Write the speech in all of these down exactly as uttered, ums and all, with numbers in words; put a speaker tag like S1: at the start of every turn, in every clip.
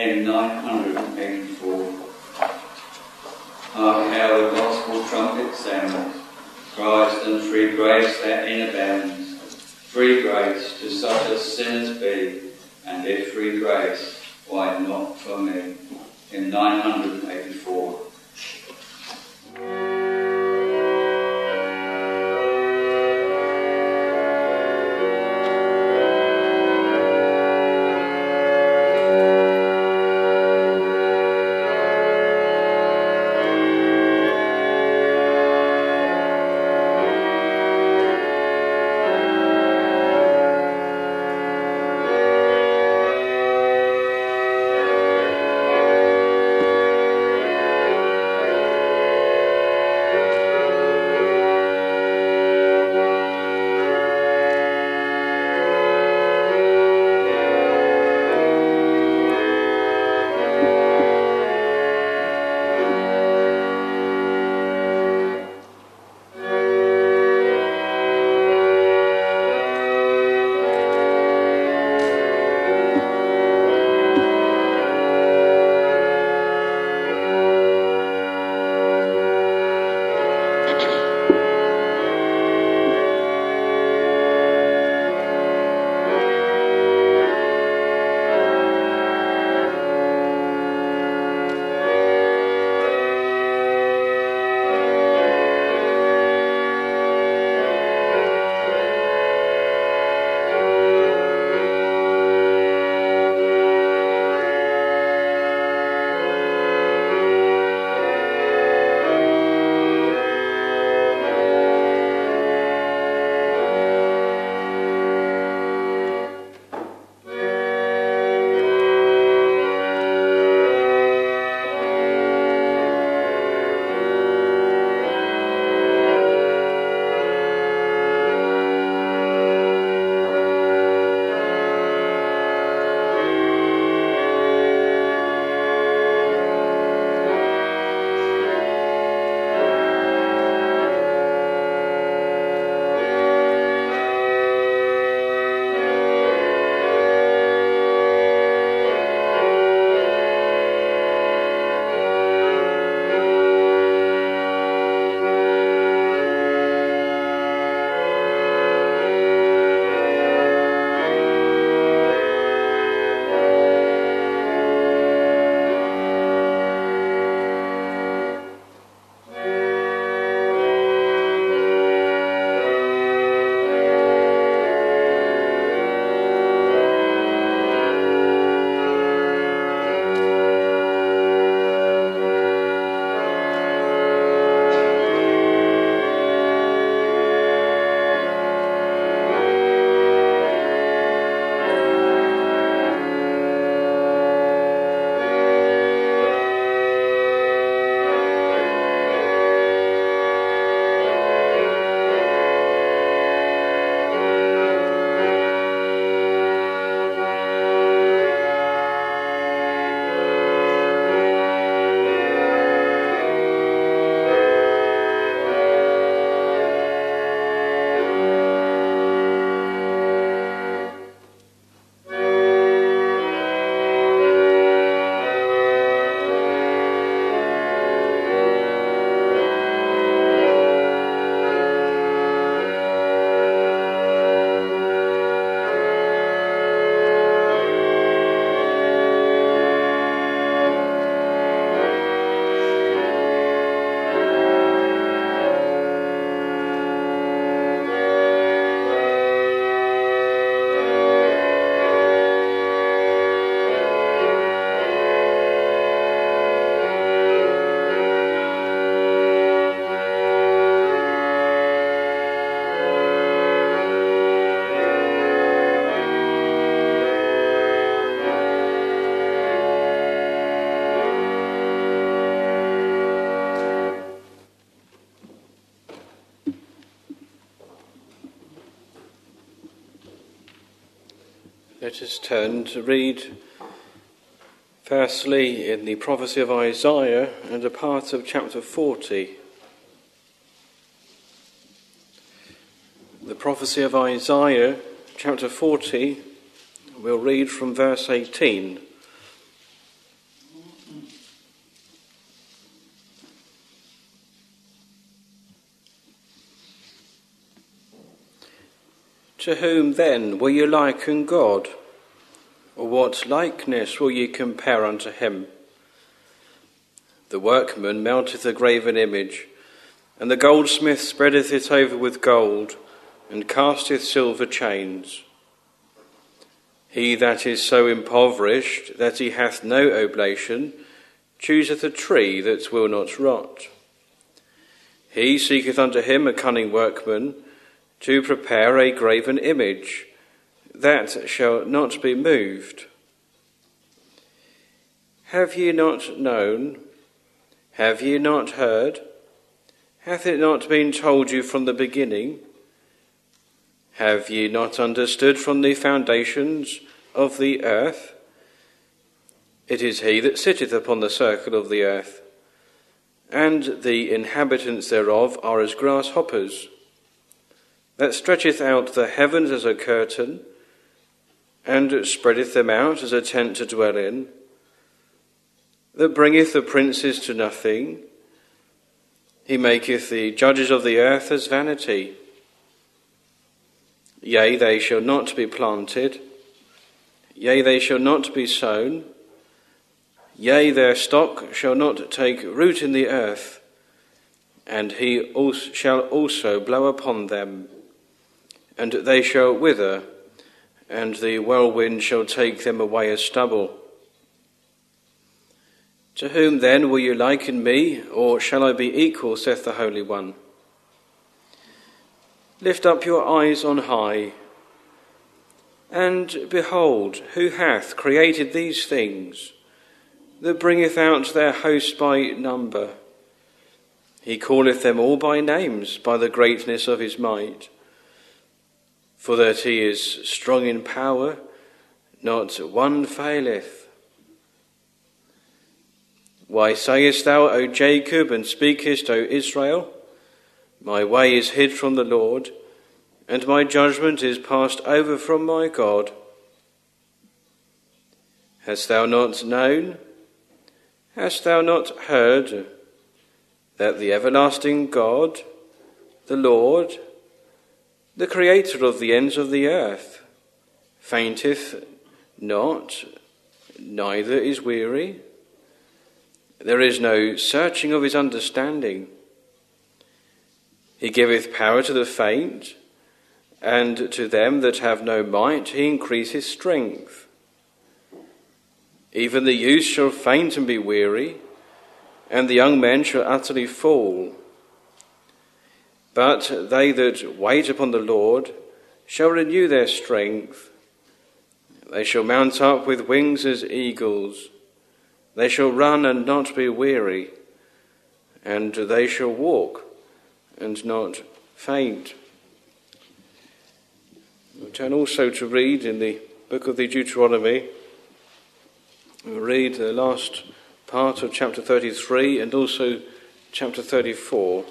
S1: hymn nine hundred eighty-four. Hark how the gospel trumpet sounds, Christ and free grace therein abounds. Free grace to such as sinners be, and if free grace, why not for me? Hymn nine hundred eighty-four.
S2: Let us turn to read firstly in the prophecy of Isaiah and a part of chapter forty. The prophecy of Isaiah, chapter forty, we'll read from verse eighteen. To whom then will you liken God? Or what likeness will ye compare unto him? The workman melteth a graven image, and the goldsmith spreadeth it over with gold, and casteth silver chains. He that is so impoverished that he hath no oblation chooseth a tree that will not rot. He seeketh unto him a cunning workman to prepare a graven image that shall not be moved. Have ye not known? Have ye not heard? Hath it not been told you from the beginning? Have ye not understood from the foundations of the earth? It is he that sitteth upon the circle of the earth, and the inhabitants thereof are as grasshoppers, that stretcheth out the heavens as a curtain, and spreadeth them out as a tent to dwell in, that bringeth the princes to nothing. He maketh the judges of the earth as vanity. Yea, they shall not be planted. Yea, they shall not be sown. Yea, their stock shall not take root in the earth, and he also shall also blow upon them, and they shall wither, and the whirlwind shall take them away as stubble. To whom then will you liken me, or shall I be equal, saith the Holy One? Lift up your eyes on high, and behold, who hath created these things, that bringeth out their host by number? He calleth them all by names, by the greatness of his might. For that he is strong in power, not one faileth. Why sayest thou, O Jacob, and speakest, O Israel? My way is hid from the Lord, and my judgment is passed over from my God. Hast thou not known? Hast thou not heard that the everlasting God, the Lord, the Creator of the ends of the earth, fainteth not, neither is weary? There is no searching of his understanding. He giveth power to the faint, and to them that have no might he increaseth strength. Even the youth shall faint and be weary, and the young men shall utterly fall. But they that wait upon the Lord shall renew their strength. They shall mount up with wings as eagles. They shall run and not be weary, and they shall walk and not faint. We'll turn also to read in the book of the Deuteronomy. We'll read the last part of chapter thirty-three and also chapter thirty-four.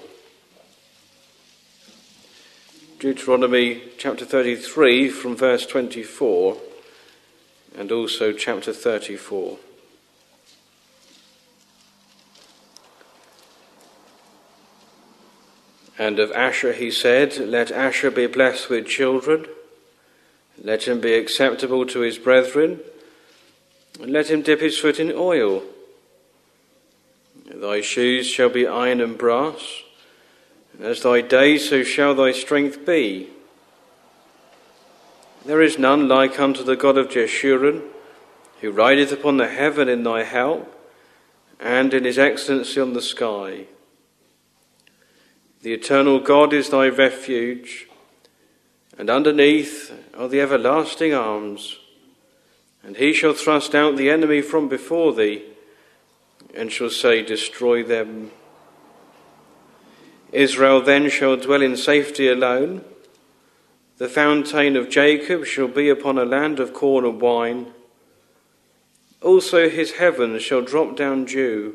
S2: Deuteronomy chapter thirty-three from verse twenty-four and also chapter thirty-four. And of Asher he said, Let Asher be blessed with children, let him be acceptable to his brethren, and let him dip his foot in oil. Thy shoes shall be iron and brass, and as thy days so shall thy strength be. There is none like unto the God of Jeshurun, who rideth upon the heaven in thy help, and in his excellency on the sky. The eternal God is thy refuge, and underneath are the everlasting arms. And he shall thrust out the enemy from before thee, and shall say, Destroy them. Israel then shall dwell in safety alone. The fountain of Jacob shall be upon a land of corn and wine. Also his heavens shall drop down dew.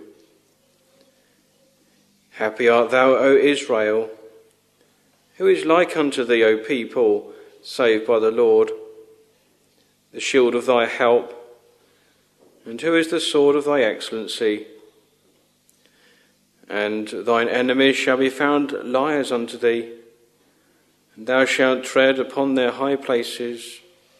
S2: Happy art thou, O Israel. Who is like unto thee, O people, saved by the Lord? The shield of thy help, and who is the sword of thy excellency? And thine enemies shall be found liars unto thee, and thou shalt tread upon their high places.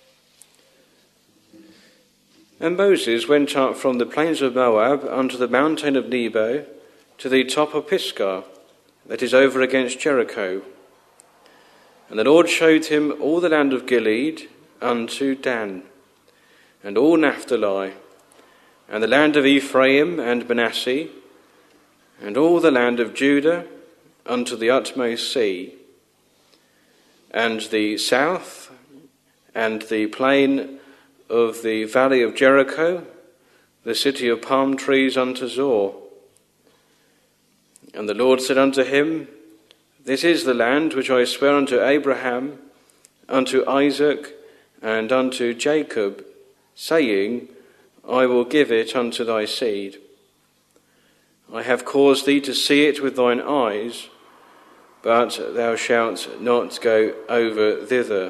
S2: And Moses went up from the plains of Moab unto the mountain of Nebo, to the top of Pisgah, that is over against Jericho. And the Lord showed him all the land of Gilead unto Dan, and all Naphtali, and the land of Ephraim and Manasseh, and all the land of Judah unto the utmost sea, and the south, and the plain of the valley of Jericho, the city of palm trees unto Zor. And the Lord said unto him, This is the land which I swear unto Abraham, unto Isaac, and unto Jacob, saying, I will give it unto thy seed. I have caused thee to see it with thine eyes, but thou shalt not go over thither.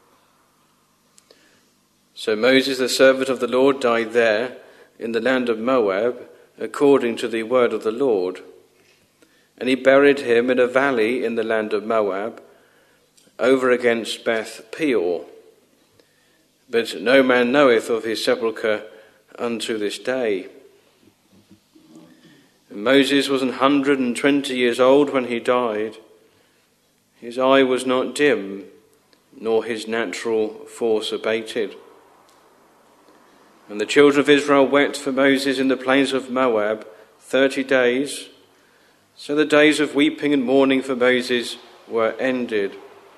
S2: So Moses, the servant of the Lord, died there in the land of Moab, according to the word of the Lord. And he buried him in a valley in the land of Moab, over against Beth Peor. But no man knoweth of his sepulchre unto this day. And Moses was an hundred and twenty years old when he died. His eye was not dim, nor his natural force abated. And the children of Israel wept for Moses in the plains of Moab thirty days. So the days of weeping and mourning for Moses were ended.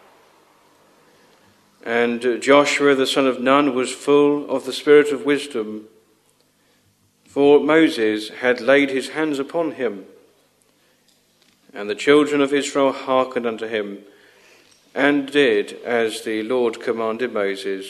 S2: And Joshua the son of Nun was full of the spirit of wisdom, for Moses had laid his hands upon him. And the children of Israel hearkened unto him, and did as the Lord commanded Moses.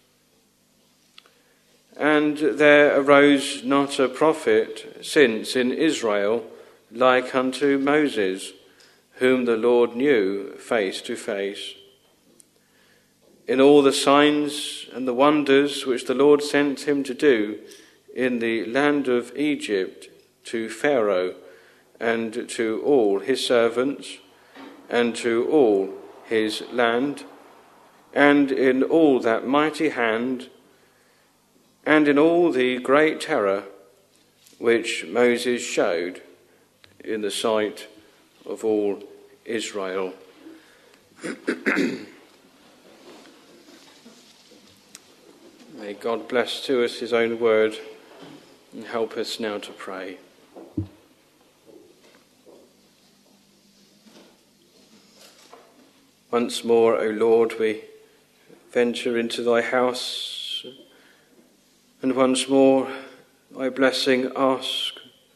S2: And there arose not a prophet since in Israel like unto Moses, whom the Lord knew face to face. In all the signs and the wonders which the Lord sent him to do in the land of Egypt to Pharaoh and to all his servants and to all his land, and in all that mighty hand, and in all the great terror which Moses showed in the sight of all Israel. May God bless to us his own word and help us now to pray. Once more, O Lord, we venture into thy house, and once more thy blessing ask.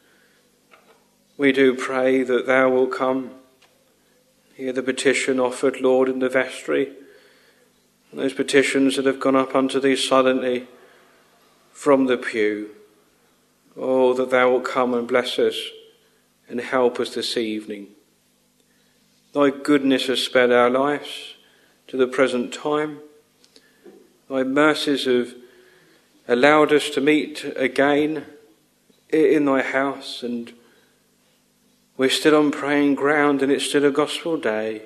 S2: We do pray that thou wilt come. Hear the petition offered, Lord, in the vestry, and those petitions that have gone up unto thee silently from the pew. Oh, that thou wilt come and bless us and help us this evening. Thy goodness has spared our lives to the present time. Thy mercies have allowed us to meet again in thy house, and we're still on praying ground, and it's still a gospel day.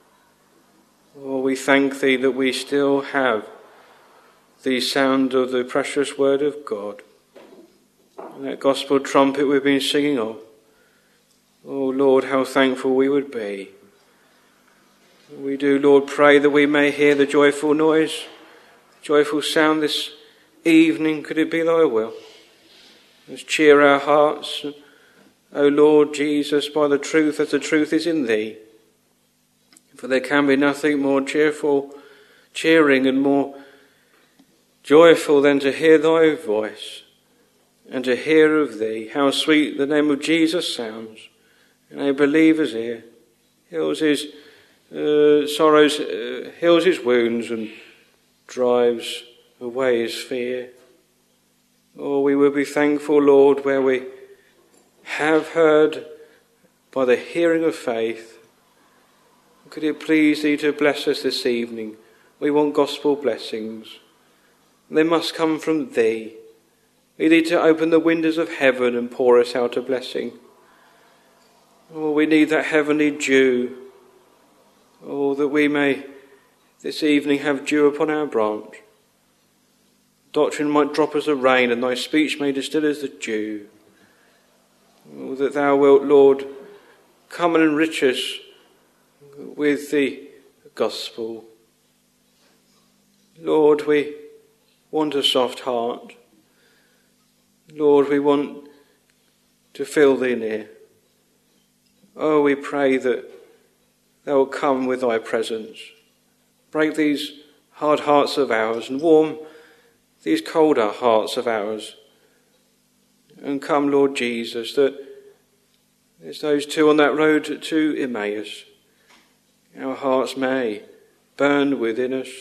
S2: Oh, we thank thee that we still have the sound of the precious word of God, and that gospel trumpet we've been singing of. Oh, Lord, how thankful we would be. We do, Lord, pray that we may hear the joyful noise, joyful sound this evening. Could it be thy will? Let's cheer our hearts, O Lord Jesus, by the truth as the truth is in thee. For there can be nothing more cheerful, cheering and more joyful than to hear thy voice and to hear of thee. How sweet the name of Jesus sounds in a believer's ear. Heals his uh, sorrows, uh, heals his wounds and drives away his fear. Oh, we will be thankful, Lord, where we have heard by the hearing of faith. Could it please thee to bless us this evening? We want gospel blessings. They must come from thee. We need to open the windows of heaven and pour us out a blessing. Oh, we need that heavenly dew Oh, that we may this evening have dew upon our branch. Doctrine might drop as the rain, and thy speech may distill as the dew. Oh, that thou wilt, Lord, come and enrich us with the gospel. Lord, we want a soft heart. Lord, we want to feel thee near. Oh, we pray that thou wilt come with thy presence. Break these hard hearts of ours and warm these colder hearts of ours. And come, Lord Jesus, that as those two on that road to Emmaus, our hearts may burn within us.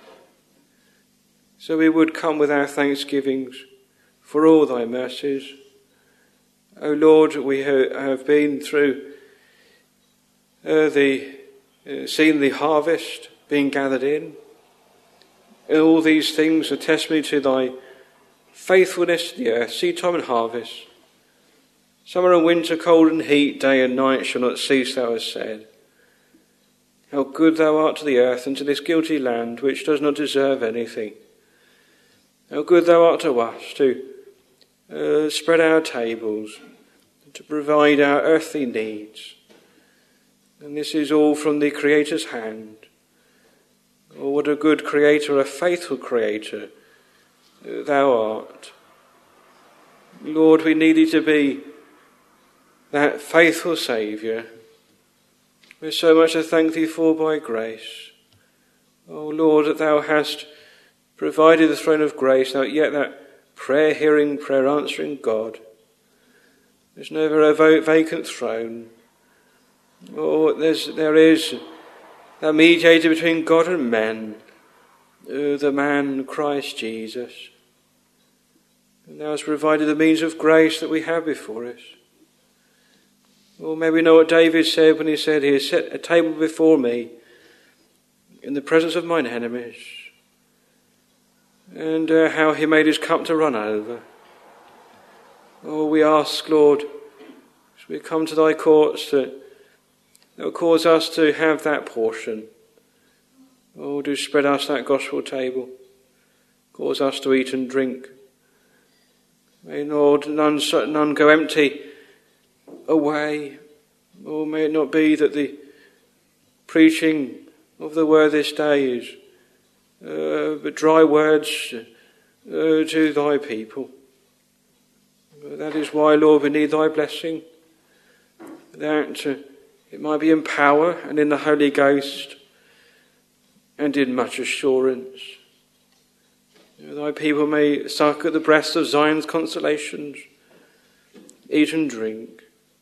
S2: So we would come with our thanksgivings for all thy mercies. O Lord, we have been through uh, the, uh, seen the harvest being gathered in. And all these things are testimony to thy faithfulness to the earth, seed time and harvest. Summer and winter, cold and heat, day and night shall not cease, thou hast said. How good thou art to the earth and to this guilty land, which does not deserve anything. How good thou art to us to uh, spread our tables, to provide our earthly needs. And this is all from the Creator's hand. Oh, what a good Creator, a faithful Creator thou art. Lord, we need thee to be that faithful Saviour. We're so much to thank thee for by grace. Oh Lord, that thou hast provided the throne of grace, that yet that prayer-hearing, prayer-answering God. There's never a vacant throne. Oh, there's, there is that mediator between God and men, uh, the man Christ Jesus. And thou hast provided the means of grace that we have before us. Or may we know what David said when he said, he has set a table before me in the presence of mine enemies. And uh, how he made his cup to run over. Oh, we ask, Lord, as we come to thy courts, that thou cause us to have that portion. Oh, do spread us that gospel table. Cause us to eat and drink. May, Lord, none, none go empty away. Or may it not be that the preaching of the word this day is uh, but dry words uh, to thy people. That is why, Lord, we need thy blessing, that uh, it might be in power and in the Holy Ghost and in much assurance. Thy people may suck at the breast of Zion's consolations, eat and drink.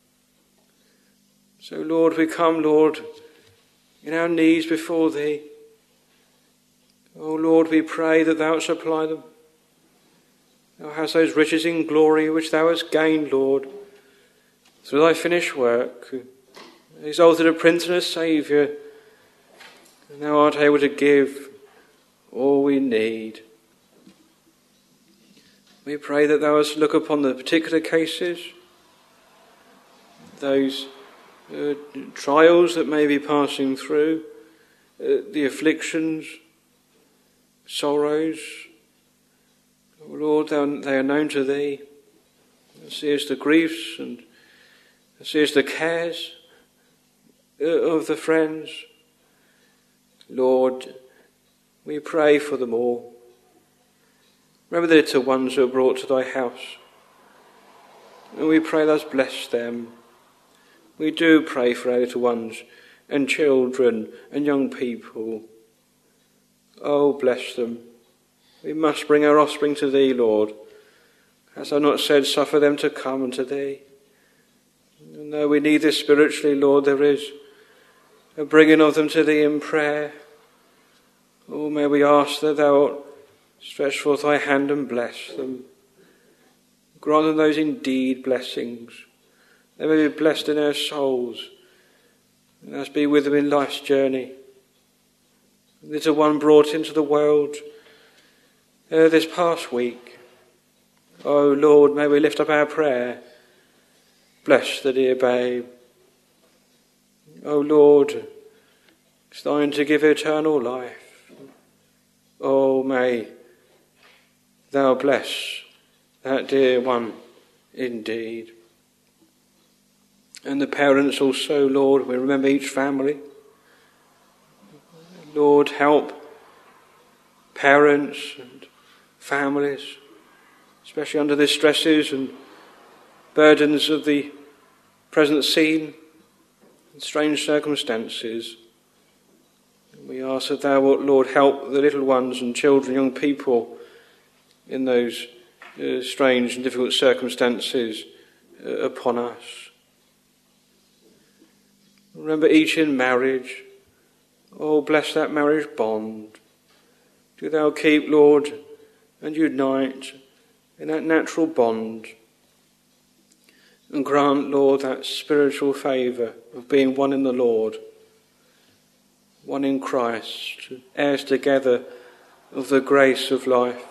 S2: So, Lord, we come, Lord, in our knees before thee. Oh, Lord, we pray that thou supply them. Thou hast those riches in glory which thou hast gained, Lord, through thy finished work, exalted a Prince and a Saviour, and thou art able to give all we need. We pray that thou hast look upon the particular cases, those uh, trials that may be passing through, uh, the afflictions, sorrows. Oh Lord, they are known to thee. Thou seest the griefs and thou seest the cares of the friends. Lord, we pray for them all. Remember the little ones who are brought to thy house. And we pray thou bless them. We do pray for our little ones and children and young people. Oh, bless them. We must bring our offspring to thee, Lord. Hast thou not said, suffer them to come unto thee? And though we need this spiritually, Lord, there is a bringing of them to thee in prayer. Oh, may we ask that thou stretch forth thy hand and bless them. Grant them those indeed blessings. They may be blessed in their souls. And let us be with them in life's journey. Little one brought into the world uh, this past week. Oh Lord, may we lift up our prayer. Bless the dear babe. Oh Lord, It's thine to give eternal life. Oh, may thou bless that dear one indeed. And the parents also, Lord, we remember each family. Lord, help parents and families, especially under the stresses and burdens of the present scene and strange circumstances. We ask that thou wilt, Lord, help the little ones and children, young people in those uh, strange and difficult circumstances uh, upon us. Remember each in marriage. Oh, bless that marriage bond. Do thou keep, Lord, and unite in that natural bond. And grant, Lord, that spiritual favour of being one in the Lord, one in Christ, heirs together of the grace of life.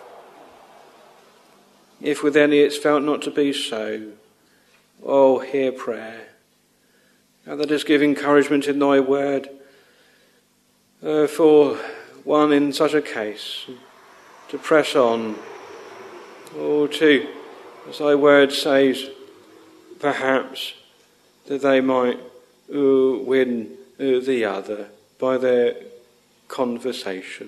S2: If with any it's felt not to be so, oh, hear prayer. And let us give encouragement in thy word uh, for one in such a case to press on, or to, as thy word says, perhaps that they might uh, win uh, the other by their conversation.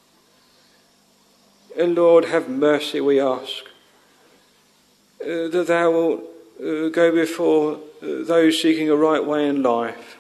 S2: And Lord, have mercy, we ask, uh, that thou wilt uh, go before uh, those seeking a right way in life.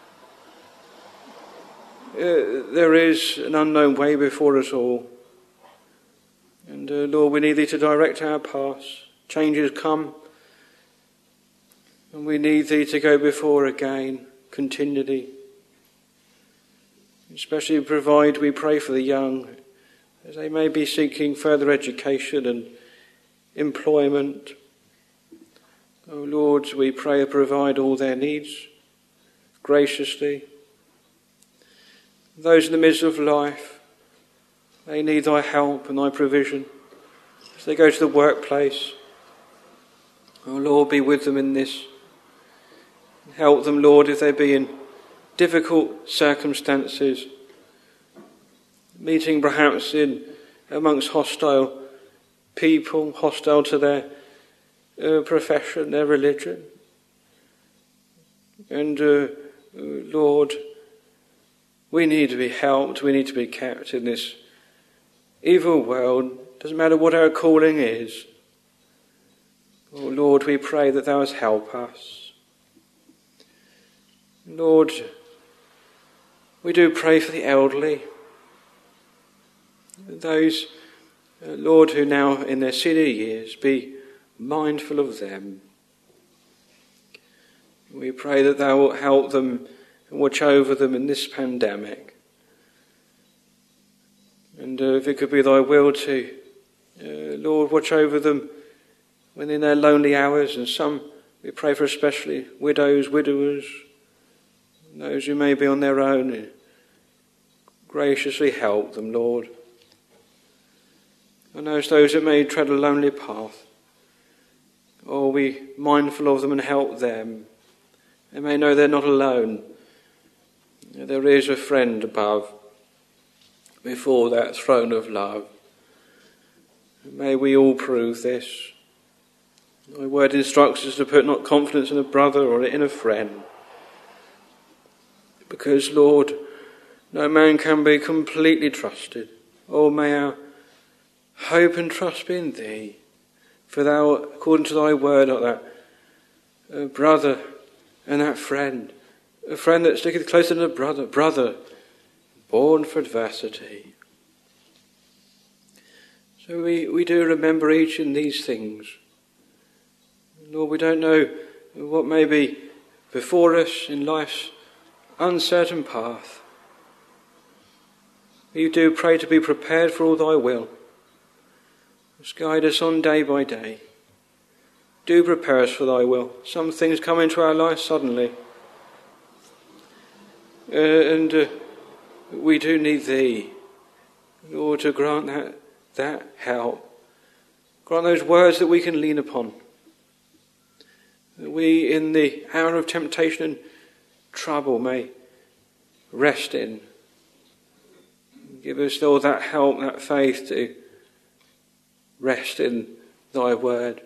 S2: Uh, there is an unknown way before us all. And uh, Lord, we need thee to direct our paths. Changes come, and we need thee to go before again, continually. Especially provide, we pray for the young, as they may be seeking further education and employment. Oh Lord, we pray provide all their needs graciously. Those in the midst of life, they need thy help and thy provision as they go to the workplace. Oh Lord, be with them in this. Help them, Lord, if they be in difficult circumstances, meeting perhaps in amongst hostile people, hostile to their uh, profession, their religion. And uh, Lord, we need to be helped, we need to be kept in this evil world. Doesn't matter what our calling is. Oh Lord, we pray that thou hast help us. Lord, we do pray for the elderly, those, uh, Lord, who now in their senior years, be mindful of them. We pray that thou wilt help them and watch over them in this pandemic. And uh, if it could be thy will to, uh, Lord, watch over them when in their lonely hours, and some we pray for especially widows, widowers, those who may be on their own. Graciously help them, Lord. And those, those that may tread a lonely path, oh, be mindful of them and help them. They may know they're not alone. There is a friend above, before that throne of love. May we all prove this. Thy word instructs us to put not confidence in a brother or in a friend. Because, Lord, no man can be completely trusted. Oh, may our hope and trust be in thee. For thou, according to thy word, art that uh, brother and that friend. A friend that sticketh closer than a brother. Brother, born for adversity. So we, we do remember each in these things. Lord, we don't know what may be before us in life's uncertain path. We do pray to be prepared for all thy will. Just guide us on day by day. Do prepare us for thy will. Some things come into our life suddenly. Uh, and uh, we do need thee, Lord, to grant that, that help. Grant those words that we can lean upon. That we, in the hour of temptation and trouble, may rest in. Give us, Lord, that help, that faith to rest in thy word.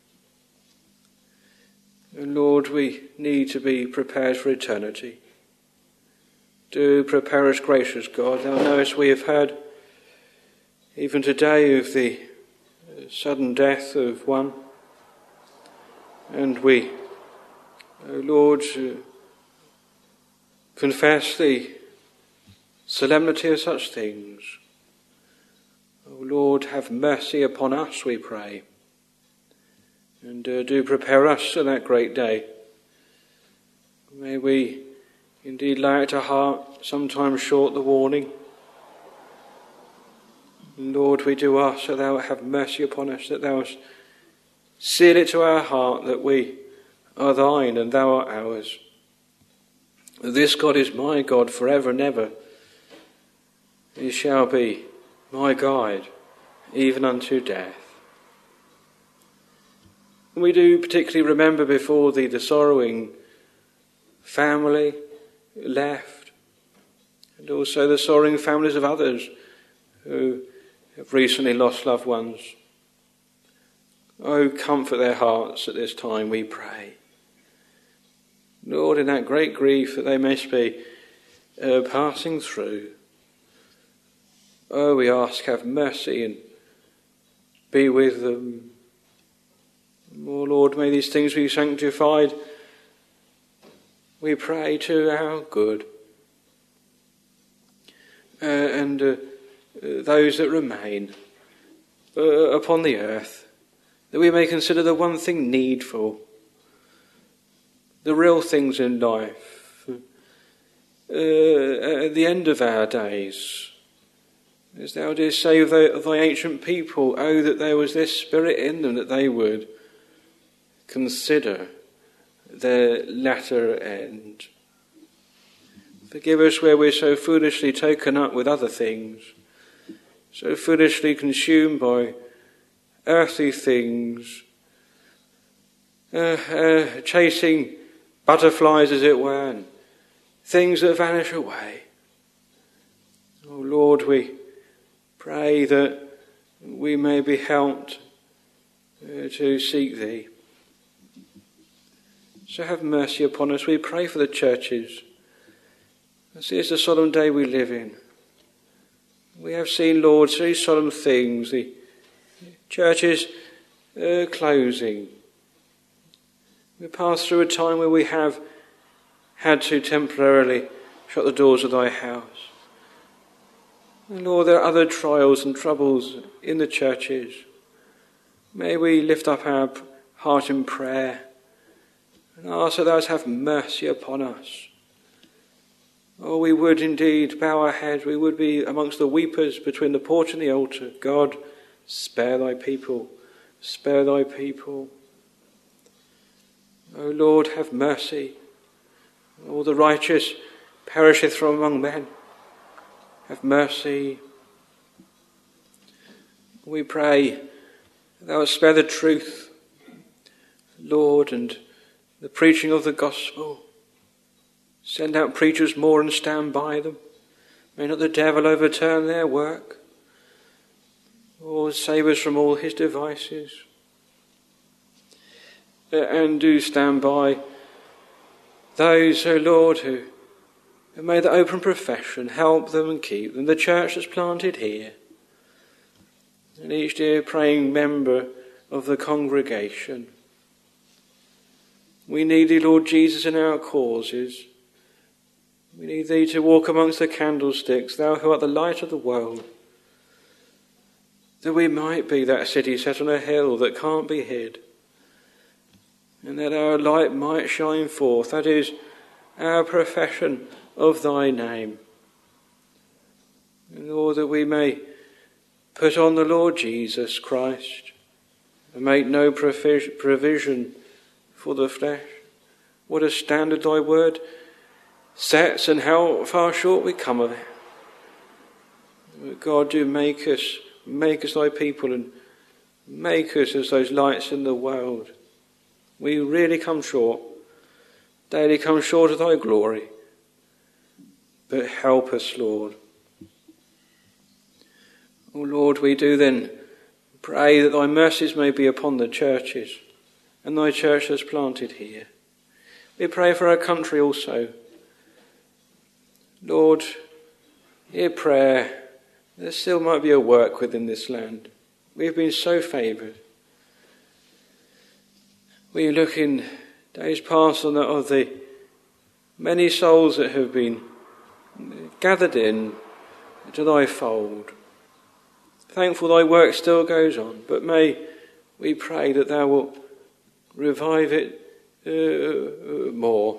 S2: And Lord, we need to be prepared for eternity. Do prepare us, gracious God. Thou knowest we have heard even today of the sudden death of one. And we, O Lord, uh, confess the solemnity of such things. O Lord, have mercy upon us, we pray. And uh, do prepare us for that great day. May we indeed lay it to heart, sometimes short the warning. And Lord, we do ask that thou have mercy upon us, that thou seal it to our heart that we are thine and thou art ours. This God is my God forever and ever. He shall be my guide, even unto death. And we do particularly remember before thee the sorrowing family left, and also the sorrowing families of others who have recently lost loved ones. Oh, comfort their hearts at this time, we pray. Lord, in that great grief that they must be uh, passing through, oh, we ask, have mercy and be with them. Oh, Lord, may these things be sanctified, we pray, to our good. Uh, and uh, those that remain uh, upon the earth, that we may consider the one thing needful, the real things in life, uh, at the end of our days. As thou didst say of, the, of thy ancient people, oh, that there was this spirit in them, that they would consider their latter end. Forgive us where we're so foolishly taken up with other things, so foolishly consumed by earthly things, uh, uh, chasing butterflies, as it were, and things that vanish away. Oh Lord, we pray that we may be helped uh, to seek thee. So have mercy upon us. We pray for the churches. This is the solemn day we live in. We have seen, Lord, three solemn things. The churches uh, closing. We pass through a time where we have had to temporarily shut the doors of thy house. And Lord, there are other trials and troubles in the churches. May we lift up our heart in prayer and ask that thou have mercy upon us. Oh, we would indeed bow our head. We would be amongst the weepers between the porch and the altar. God, spare thy people. Spare thy people. O Lord, have mercy. All the righteous perisheth from among men. Have mercy. We pray thou wilt spare the truth, Lord, and the preaching of the gospel. Send out preachers more and stand by them. May not the devil overturn their work. Lord, save us from all his devices. And do stand by those, O Lord, who have made the open profession. Help them and keep them. The church that's planted here. And each dear praying member of the congregation. We need thee, Lord Jesus, in our causes. We need thee to walk amongst the candlesticks, thou who art the light of the world, that we might be that city set on a hill that can't be hid, and that our light might shine forth. That is our profession of thy name. And Lord, that we may put on the Lord Jesus Christ and make no provision for the flesh. What a standard thy word sets, and how far short we come of it. God, do make us, make us thy people, and make us as those lights in the world. We really come short, daily come short of thy glory. But help us, Lord. O Lord, we do then pray that thy mercies may be upon the churches and thy church that's planted here. We pray for our country also. Lord, hear prayer. There still might be a work within this land. We've been so favoured. We look in days past on the, of the many souls that have been gathered in to thy fold. Thankful thy work still goes on, but may we pray that thou wilt revive it uh, more.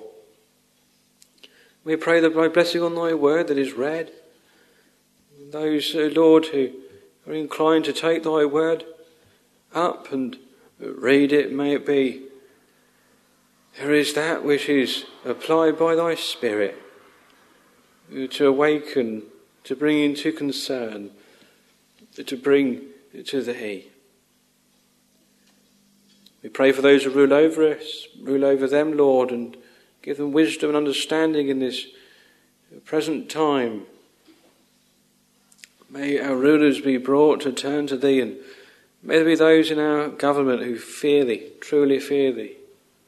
S2: We pray that thy blessing on thy word that is read, those, uh, Lord, who are inclined to take thy word up and read it, may it be there is that which is applied by thy Spirit to awaken, to bring into concern, to bring to thee. We pray for those who rule over us, rule over them, Lord, and give them wisdom and understanding in this present time. May our rulers be brought to turn to thee, and may there be those in our government who fear thee, truly fear thee.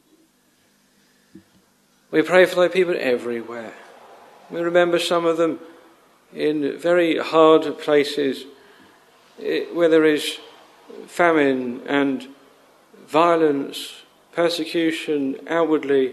S2: We pray for thy people everywhere. We remember some of them in very hard places where there is famine and violence, persecution outwardly,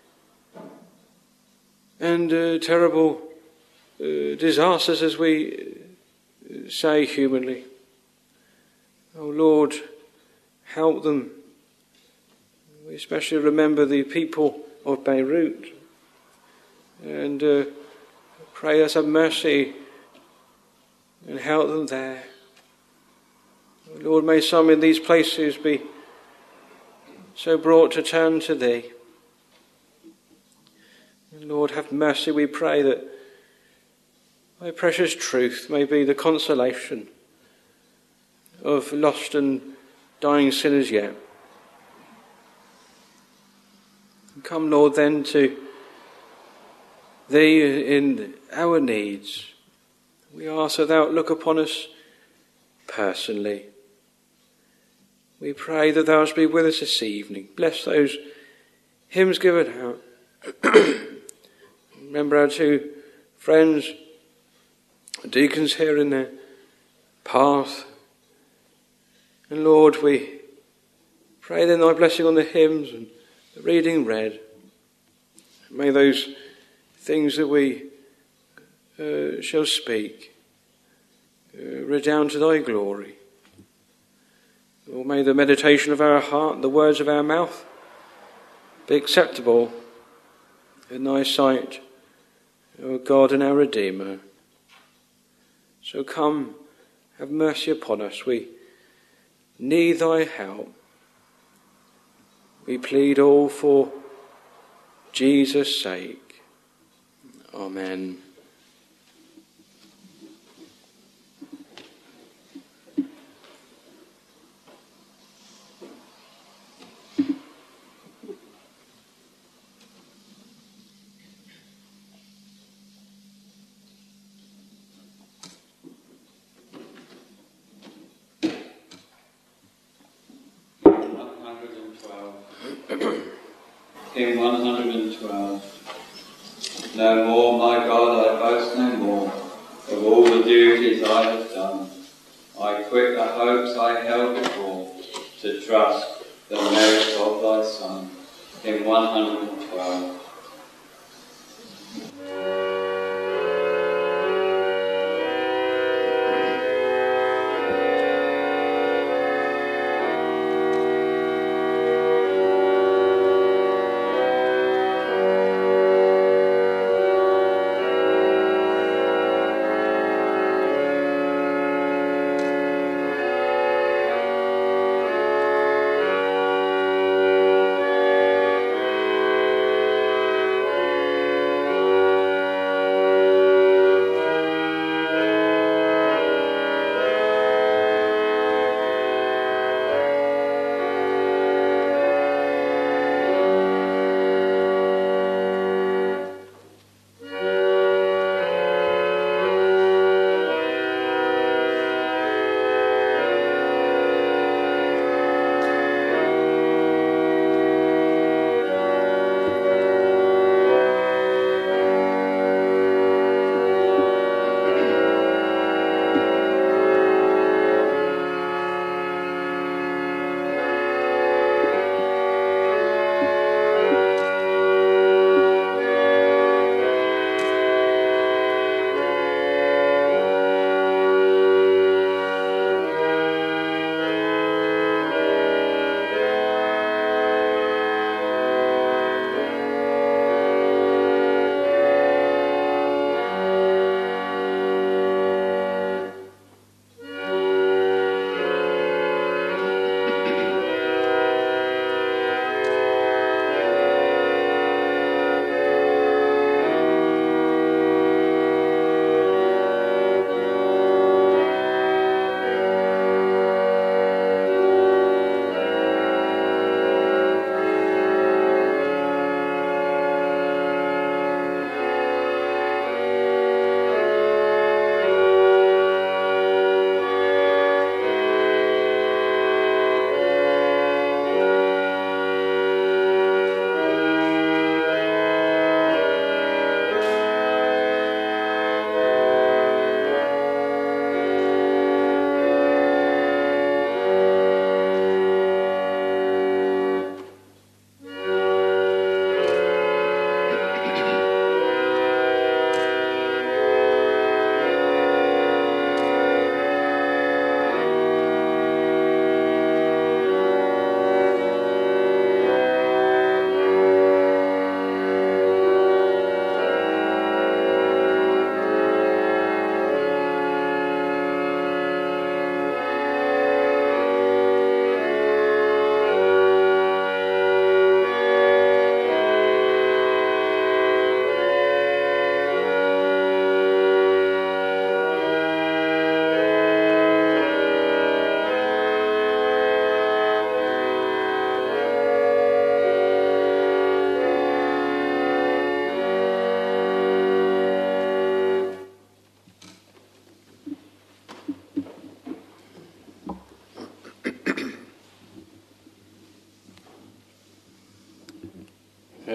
S2: and uh, terrible uh, disasters, as we say humanly. Oh Lord, help them. We especially remember the people of Beirut, and uh, pray us have mercy and help them there. Lord, may some in these places be so brought to turn to thee. And Lord, have mercy, we pray, that thy precious truth may be the consolation of lost and dying sinners yet. Come, Lord, then to thee in our needs. We ask that thou look upon us personally. We pray that thou wilt be with us this evening. Bless those hymns given out. Remember our two friends, deacons here in their path. And Lord, we pray then thy blessing on the hymns and the reading read. May those things that we uh, shall speak uh, redound to thy glory. Lord, may the meditation of our heart, the words of our mouth, be acceptable in thy sight, O God and our Redeemer. So come, have mercy upon us. We need thy help. We plead all for Jesus' sake. Amen.
S1: Hymn one hundred twelve. No more, my God, I boast no more of all the duties I have done. I quit the hopes I held before to trust the merits of thy Son. Hymn one hundred twelve.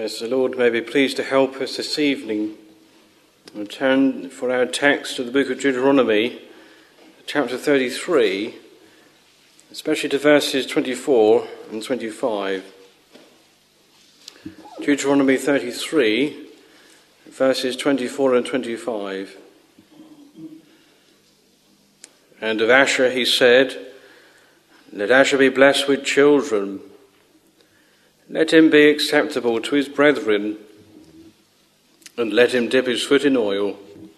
S2: As the Lord may be pleased to help us this evening, we'll turn for our text to the book of Deuteronomy, chapter thirty-three, especially to verses twenty-four and twenty-five. Deuteronomy thirty-three, verses twenty-four and twenty-five. And of Asher he said, "Let Asher be blessed with children. Let him be acceptable to his brethren, and let him dip his foot in oil.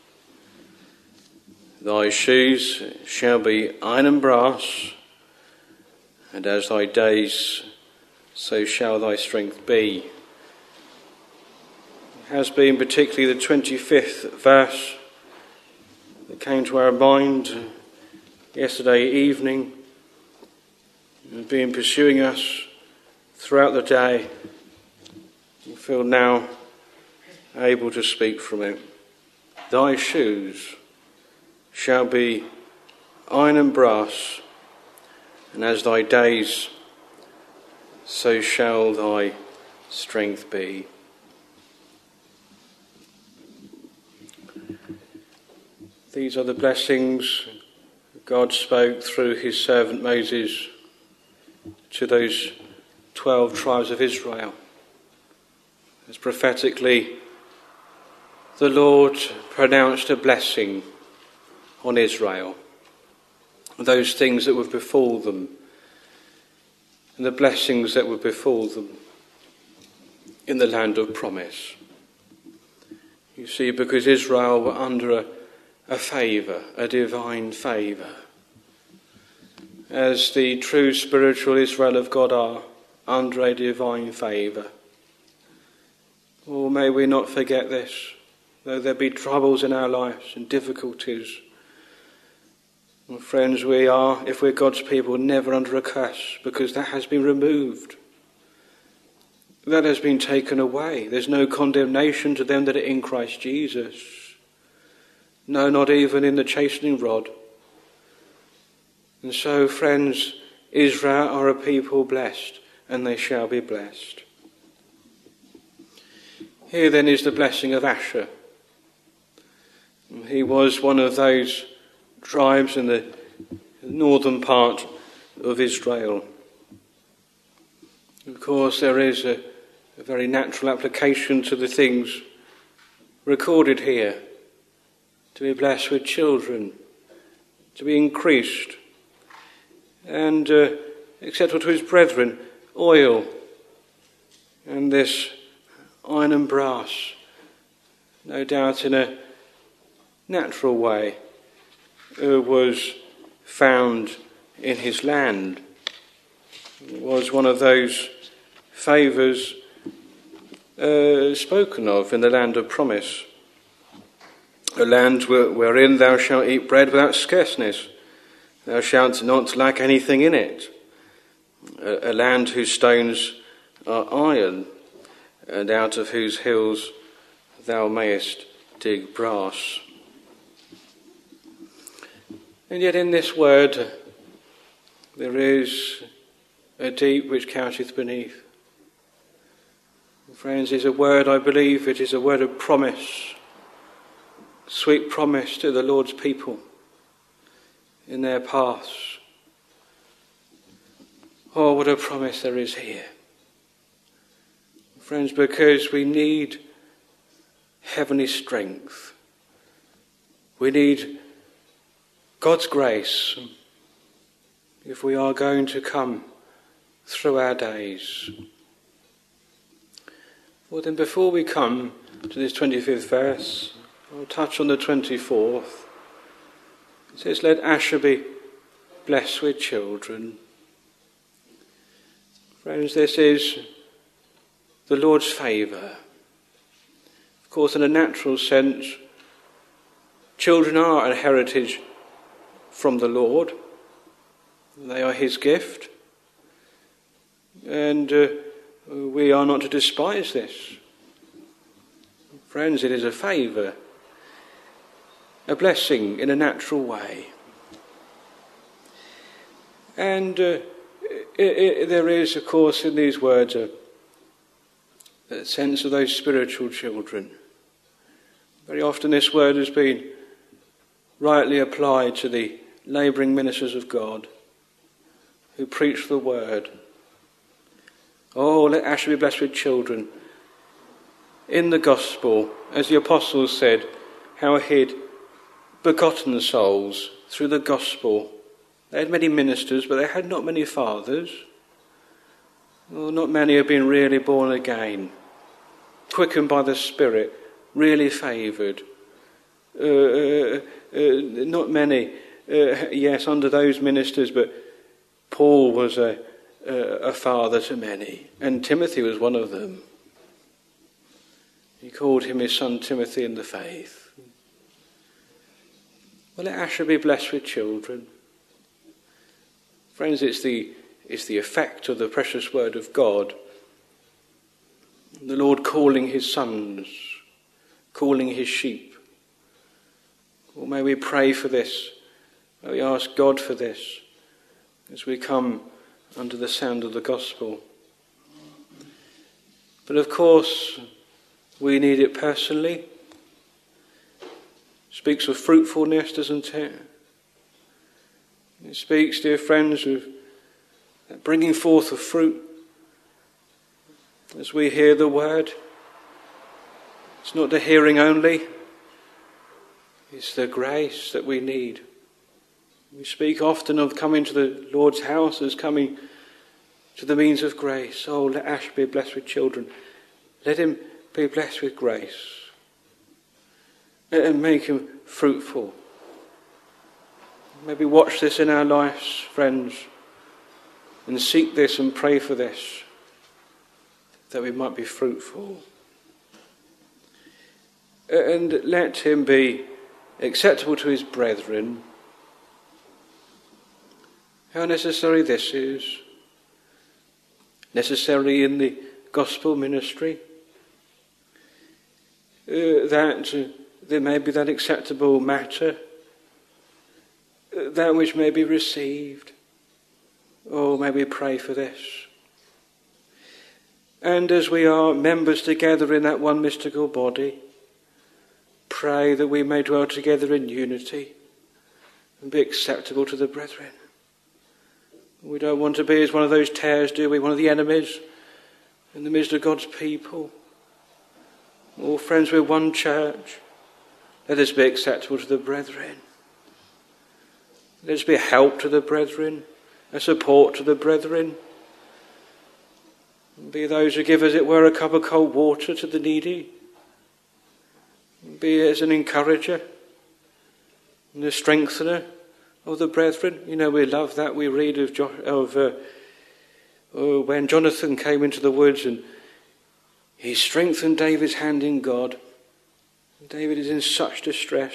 S2: Thy shoes shall be iron and brass, and as thy days, so shall thy strength be." It has been particularly the twenty-fifth verse that came to our mind yesterday evening, and been pursuing us throughout the day. I feel now able to speak from it. Thy shoes shall be iron and brass, and as thy days, so shall thy strength be. These are the blessings God spoke through his servant Moses to those twelve tribes of Israel. As prophetically, the Lord pronounced a blessing on Israel, those things that would befall them, and the blessings that would befall them in the land of promise. You see, because Israel were under a, a favour, a divine favour, as the true spiritual Israel of God are, under a divine favour. Oh, may we not forget this, though there be troubles in our lives and difficulties. Well, friends, we are, if we're God's people, never under a curse, because that has been removed. That has been taken away. There's no condemnation to them that are in Christ Jesus. No, not even in the chastening rod. And so, friends, Israel are a people blessed, and they shall be blessed. Here then is the blessing of Asher. He was one of those tribes in the northern part of Israel. Of course, there is a, a very natural application to the things recorded here. To be blessed with children, to be increased, and uh, acceptable to his brethren, oil, and this iron and brass, no doubt in a natural way, uh, was found in his land. It was one of those favours uh, spoken of in the land of promise, a land wherein thou shalt eat bread without scarceness, thou shalt not lack anything in it, a land whose stones are iron, and out of whose hills thou mayest dig brass. And yet in this word there is a deep which coucheth beneath. Friends, it is a word, I believe, it is a word of promise, sweet promise to the Lord's people in their paths. Oh, what a promise there is here. Friends, because we need heavenly strength. We need God's grace if we are going to come through our days. Well, then before we come to this twenty-fifth verse, I'll touch on the twenty-fourth. It says, "Let Asher be blessed with children." Friends, this is the Lord's favour. Of course, in a natural sense, children are a heritage from the Lord. They are his gift. And uh, we are not to despise this. Friends, it is a favour, a blessing in a natural way. And uh, it, it, there is, of course, in these words a, a sense of those spiritual children. Very often this word has been rightly applied to the labouring ministers of God who preach the word. Oh, let Asher be blessed with children. In the gospel, as the apostles said, how he'd begotten souls through the gospel. They had many ministers, but they had not many fathers. Well, not many have been really born again, quickened by the Spirit, really favoured. Uh, uh, uh, not many, uh, yes, under those ministers, but Paul was a, a, a father to many, and Timothy was one of them. He called him his son Timothy in the faith. Well, let Asher be blessed with children. Friends, it's the, it's the effect of the precious word of God. The Lord calling his sons, calling his sheep. Well, may we pray for this. May we ask God for this as we come under the sound of the gospel. But of course, we need it personally. It speaks of fruitfulness, doesn't it? It speaks, dear friends, of bringing forth of fruit as we hear the word. It's not the hearing only, it's the grace that we need. We speak often of coming to the Lord's house as coming to the means of grace. Oh, let Ash be blessed with children. Let him be blessed with grace. And make him fruitful. Maybe watch this in our lives, friends, and seek this and pray for this, that we might be fruitful. And let him be acceptable to his brethren. How necessary this is. Necessary in the gospel ministry. Uh, that uh, there may be that acceptable matter, uh, that which may be received. Oh, may we pray for this. And as we are members together in that one mystical body, pray that we may dwell together in unity and be acceptable to the brethren. We don't want to be as one of those tares, do we? One of the enemies in the midst of God's people. All friends, we're one church. Let us be acceptable to the brethren. Let us be a help to the brethren, a support to the brethren. Be those who give, as it were, a cup of cold water to the needy. Be as an encourager and a strengthener of the brethren. You know, we love that. We read of, jo- of uh, oh, when Jonathan came into the woods and he strengthened David's hand in God. David is in such distress.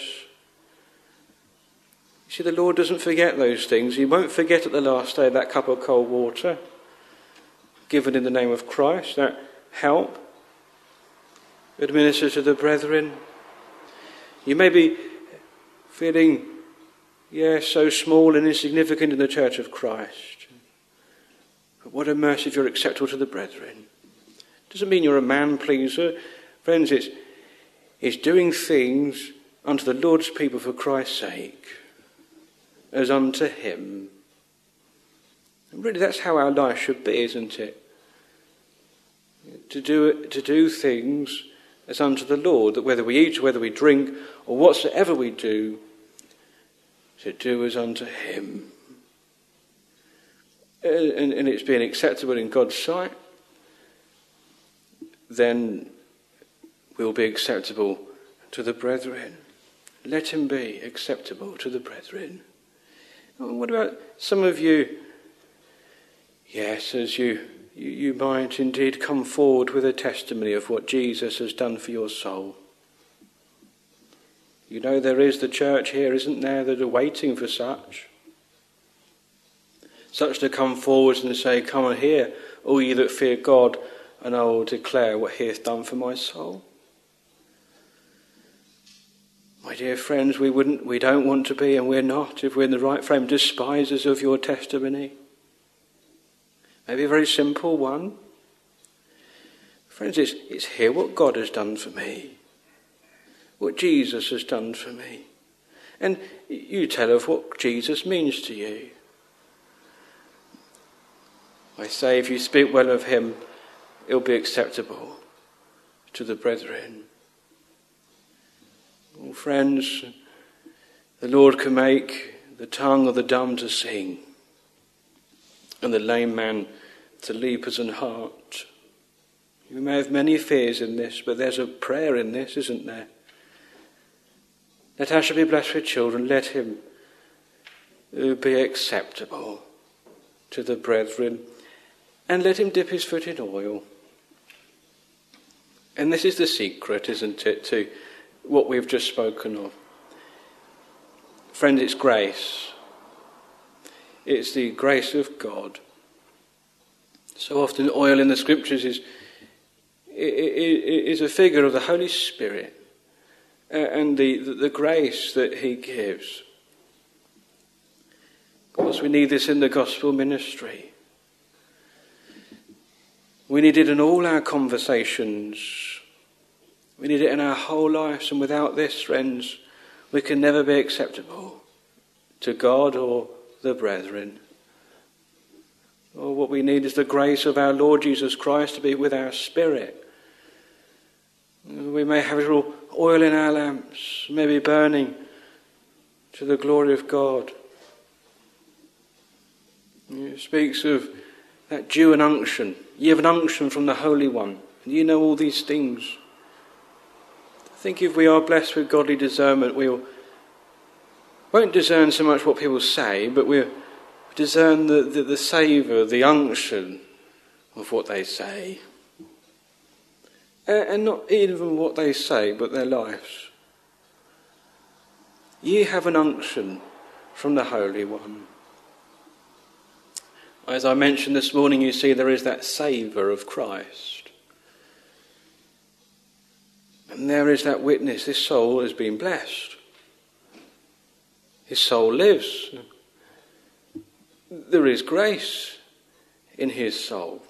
S2: You see, the Lord doesn't forget those things. He won't forget at the last day that cup of cold water given in the name of Christ, that help administer to the brethren. You may be feeling, yes, yeah, so small and insignificant in the church of Christ. But what a mercy if you're acceptable to the brethren. Doesn't mean you're a man pleaser. Friends, it's, it's doing things unto the Lord's people for Christ's sake, as unto him. And really, that's how our life should be, isn't it? To do to do things as unto the Lord, that whether we eat or whether we drink or whatsoever we do, to do as unto him. And, and it's being acceptable in God's sight, then we'll be acceptable to the brethren. Let him be acceptable to the brethren. What about some of you? Yes, as you, you, you might indeed come forward with a testimony of what Jesus has done for your soul. You know there is the church here, isn't there, that are waiting for such. Such to come forward and say, come and hear, all ye that fear God, and I will declare what he hath done for my soul. My dear friends, we wouldn't, we don't want to be, and we're not, if we're in the right frame, despisers of your testimony. Maybe a very simple one. Friends, it's, it's hear what God has done for me, what Jesus has done for me. And you tell of what Jesus means to you. I say, if you speak well of him, it'll be acceptable to the brethren. Well, friends, the Lord can make the tongue of the dumb to sing and the lame man to leap as an hart. You may have many fears in this, but there's a prayer in this, isn't there? Let Asher be blessed with children. Let him be acceptable to the brethren. And let him dip his foot in oil. And this is the secret, isn't it, to what we've just spoken of. Friend, it's grace. It's the grace of God. So often oil in the scriptures is, is a figure of the Holy Spirit and the, the grace that he gives. Of course, we need this in the gospel ministry. We need it in all our conversations. We need it in our whole lives. And without this, friends, we can never be acceptable to God or the brethren. Oh, what we need is the grace of our Lord Jesus Christ to be with our spirit. We may have a little oil in our lamps, maybe burning to the glory of God. It speaks of that dew and unction. You have an unction from the Holy One, and you know all these things. I think if we are blessed with godly discernment, we won't discern so much what people say, but we'll discern the, the, the savour, the unction of what they say. And not even what they say, but their lives. Ye have an unction from the Holy One. As I mentioned this morning, you see there is that savour of Christ. And there is that witness, this soul has been blessed. His soul lives. There is grace in his soul.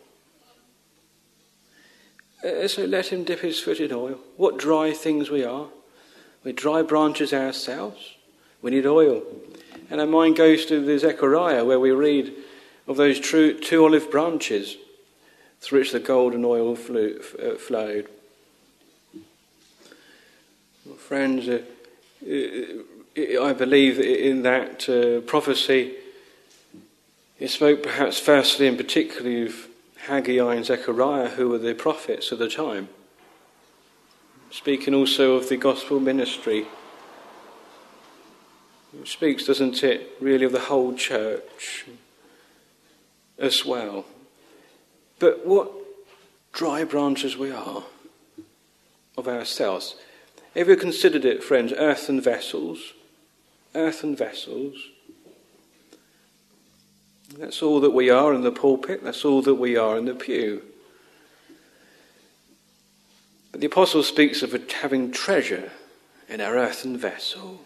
S2: Uh, so let him dip his foot in oil. What dry things we are. We're dry branches ourselves. We need oil. And our mind goes to the Zechariah where we read of those true, two olive branches through which the golden oil flew, uh, flowed. Well, friends, uh, uh, I believe in that uh, prophecy it spoke perhaps firstly and particularly of Haggai and Zechariah, who were the prophets of the time. Speaking also of the gospel ministry. It speaks, doesn't it, really of the whole church as well. But what dry branches we are of ourselves. Have you considered it, friends, earthen vessels? Earthen vessels. That's all that we are in the pulpit. That's all that we are in the pew. But the apostle speaks of having treasure in our earthen vessel.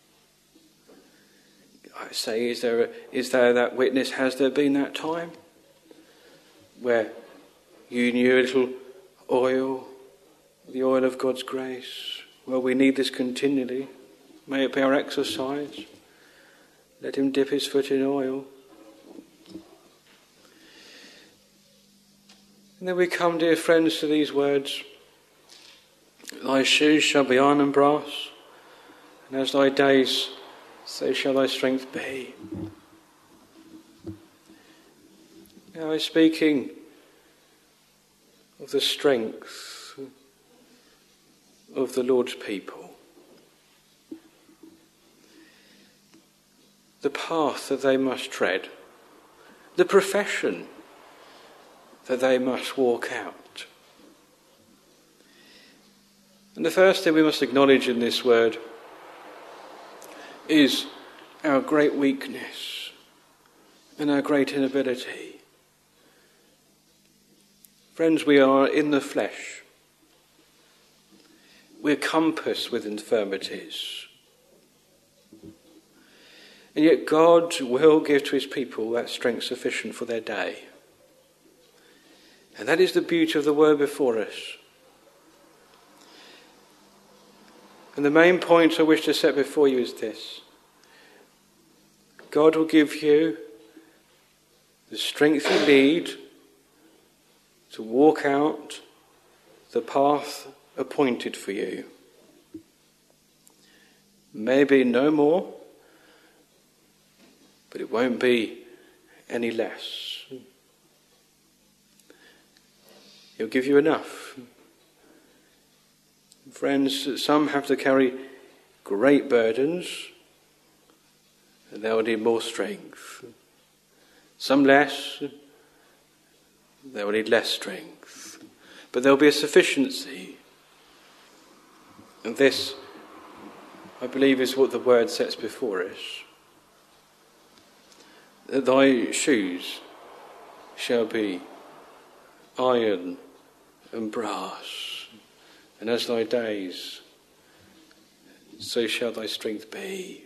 S2: I say, is there, a, is there that witness? Has there been that time where you knew a little oil, the oil of God's grace? Well, we need this continually. May it be our exercise. Let him dip his foot in oil. And then we come, dear friends, to these words. Thy shoes shall be iron and brass, and as thy days, so shall thy strength be. Now he's speaking of the strength of the Lord's people. The path that they must tread. The profession that they must walk out. And the first thing we must acknowledge in this word is our great weakness and our great inability. Friends, we are in the flesh. We're compassed with infirmities. And yet God will give to his people that strength sufficient for their day. And that is the beauty of the word before us. And the main point I wish to set before you is this. God will give you the strength you need to walk out the path appointed for you. Maybe no more, but it won't be any less. He'll give you enough. Friends, some have to carry great burdens, and they'll need more strength. Some less, they will need less strength. But there'll be a sufficiency. And this, I believe, is what the word sets before us. Thy shoes shall be iron and brass, and as thy days, so shall thy strength be.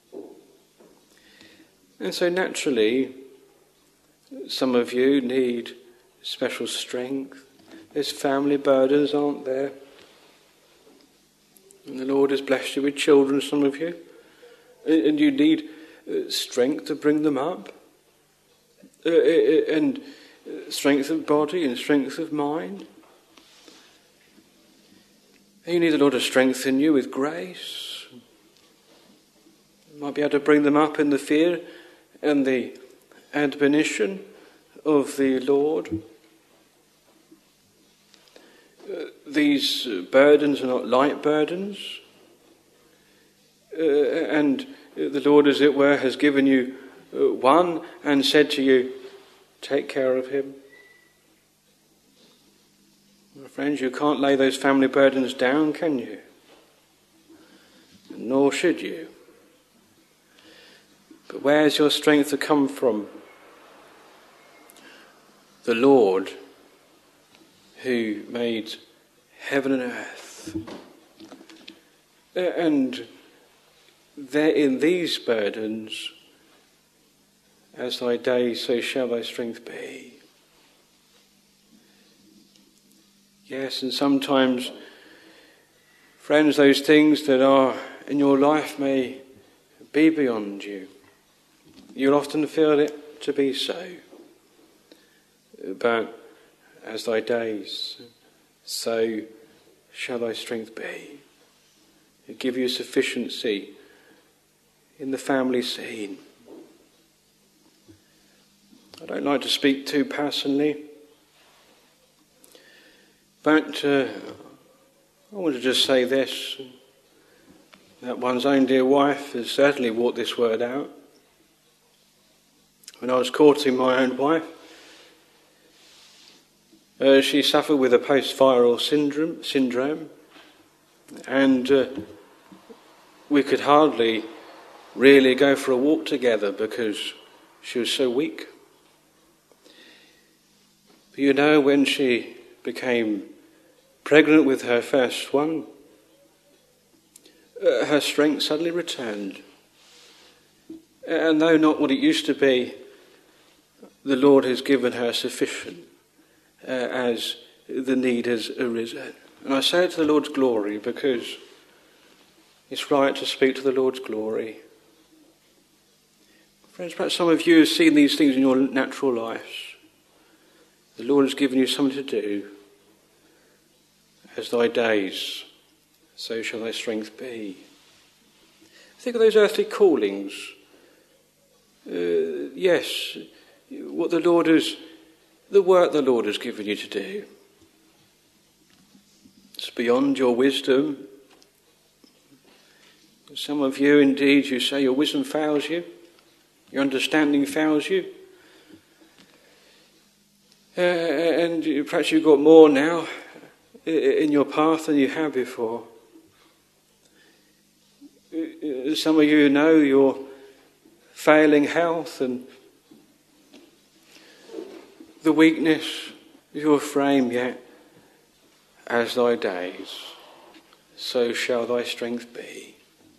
S2: And so naturally, some of you need special strength. There's family burdens, aren't there? And the Lord has blessed you with children, some of you. And you need strength to bring them up. And strength of body and strength of mind. And you need the Lord to strengthen you with grace. You might be able to bring them up in the fear and the admonition of the Lord. Uh, these uh, burdens are not light burdens. Uh, and the Lord, as it were, has given you uh, one and said to you, take care of him. My friends, you can't lay those family burdens down, can you? Nor should you. But where's your strength to come from? The Lord who made heaven and earth. And there in these burdens, as thy days, so shall thy strength be. Yes, and sometimes, friends, those things that are in your life may be beyond you. You'll often feel it to be so. But as thy days, so shall thy strength be. He'll give you sufficiency in the family scene. I don't like to speak too personally, but uh, I want to just say this, that one's own dear wife has certainly walked this word out. When I was courting my own wife, uh, she suffered with a post-viral syndrome, syndrome and uh, we could hardly really go for a walk together because she was so weak. But you know, when she became pregnant with her first one, uh, her strength suddenly returned. And though not what it used to be, the Lord has given her sufficient uh, as the need has arisen. And I say it to the Lord's glory because it's right to speak to the Lord's glory. Friends, perhaps some of you have seen these things in your natural lives. The Lord has given you something to do. As thy days, so shall thy strength be. Think of those earthly callings. Uh, yes, what the Lord has, the work the Lord has given you to do. It's beyond your wisdom. Some of you, indeed, you say your wisdom fails you, your understanding fails you. Uh, and perhaps you've got more now in your path than you have before. Some of you know your failing health and the weakness of your frame, yet as thy days, so shall thy strength be.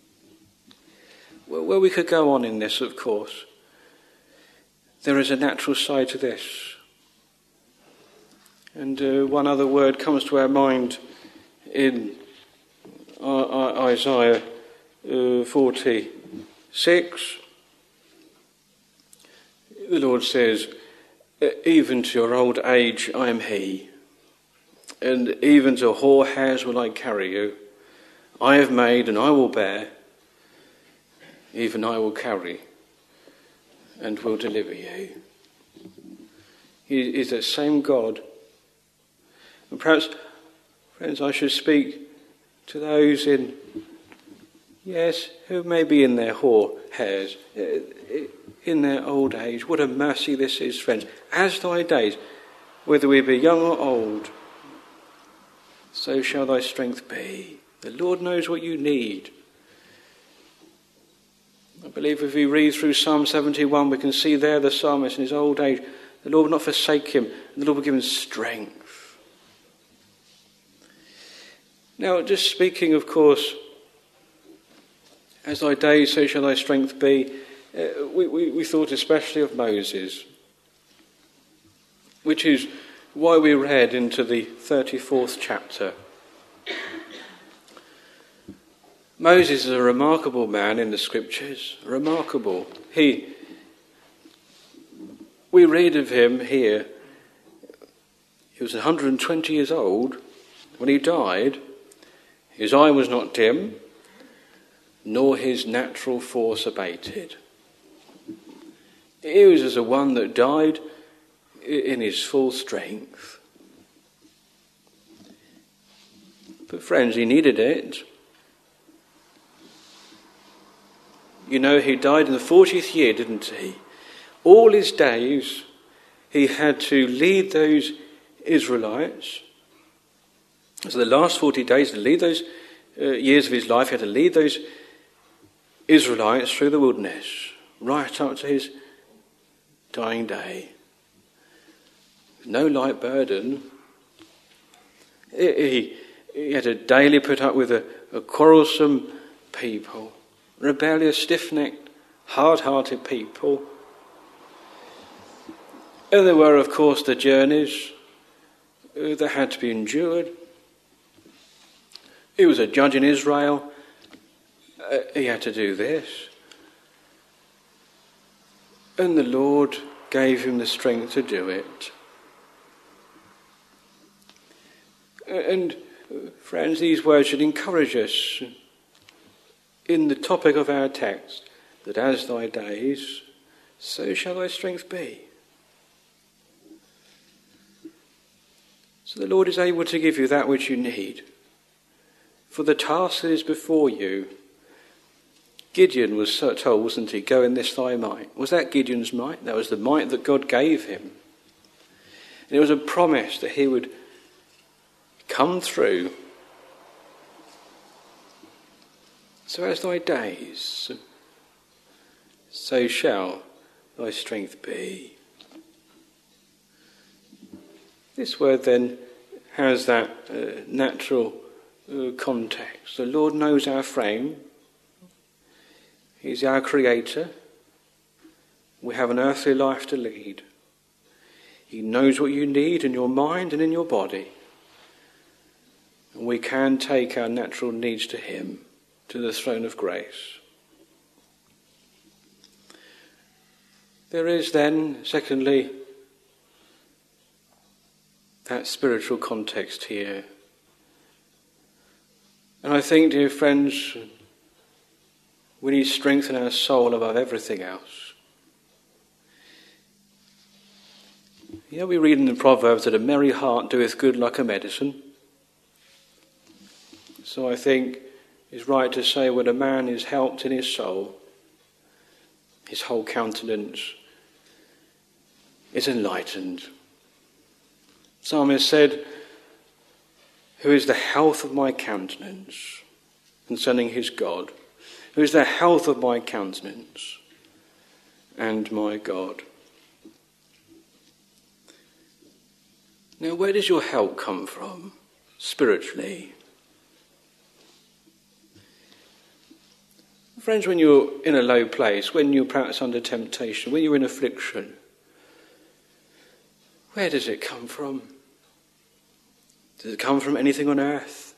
S2: Well, we could go on in this, of course. There is a natural side to this. And uh, one other word comes to our mind in uh, Isaiah uh, forty-six. The Lord says, even to your old age I am he, and even to hoar hairs will I carry you. I have made and I will bear, even I will carry and will deliver you. He is the same God. And perhaps, friends, I should speak to those in, yes, who may be in their hoar hairs, in their old age. What a mercy this is, friends. As thy days, whether we be young or old, so shall thy strength be. The Lord knows what you need. I believe if we read through Psalm seventy-one, we can see there the psalmist in his old age, the Lord will not forsake him, and the Lord will give him strength. Now, just speaking, of course, as thy days, so shall thy strength be, uh, we, we, we thought especially of Moses, which is why we read into the thirty-fourth chapter. Moses is a remarkable man in the scriptures, remarkable. He, we read of him here, he was one hundred twenty years old when he died. His eye was not dim, nor his natural force abated. He was as a one that died in his full strength. But friends, he needed it. You know, he died in the fortieth year, didn't he? All his days, he had to lead those Israelites. So the last forty days, to lead those uh, years of his life, he had to lead those Israelites through the wilderness, right up to his dying day. No light burden. He, he had to daily put up with a, a quarrelsome people, rebellious, stiff-necked, hard-hearted people. And there were, of course, the journeys uh, that had to be endured. He was a judge in Israel. Uh, he had to do this. And the Lord gave him the strength to do it. And, uh, friends, these words should encourage us in the topic of our text, that as thy days, so shall thy strength be. So the Lord is able to give you that which you need for the task that is before you. Gideon was told, wasn't he, go in this thy might. Was that Gideon's might? That was the might that God gave him. And it was a promise that he would come through. So as thy days, so shall thy strength be. This word then has that uh, natural uh, context. The Lord knows our frame. He's our creator. We have an earthly life to lead. He knows what you need in your mind and in your body. And we can take our natural needs to him, to the throne of grace. There is then, secondly, that spiritual context here. And I think, dear friends, we need to strengthen our soul above everything else. You know, we read in the Proverbs that a merry heart doeth good like a medicine. So I think it's right to say when a man is helped in his soul, his whole countenance is enlightened. Psalmist said, who is the health of my countenance, concerning his God? Who is the health of my countenance and my God? Now, where does your help come from, spiritually? Friends, when you're in a low place, when you're perhaps under temptation, when you're in affliction, where does it come from? Does it come from anything on earth?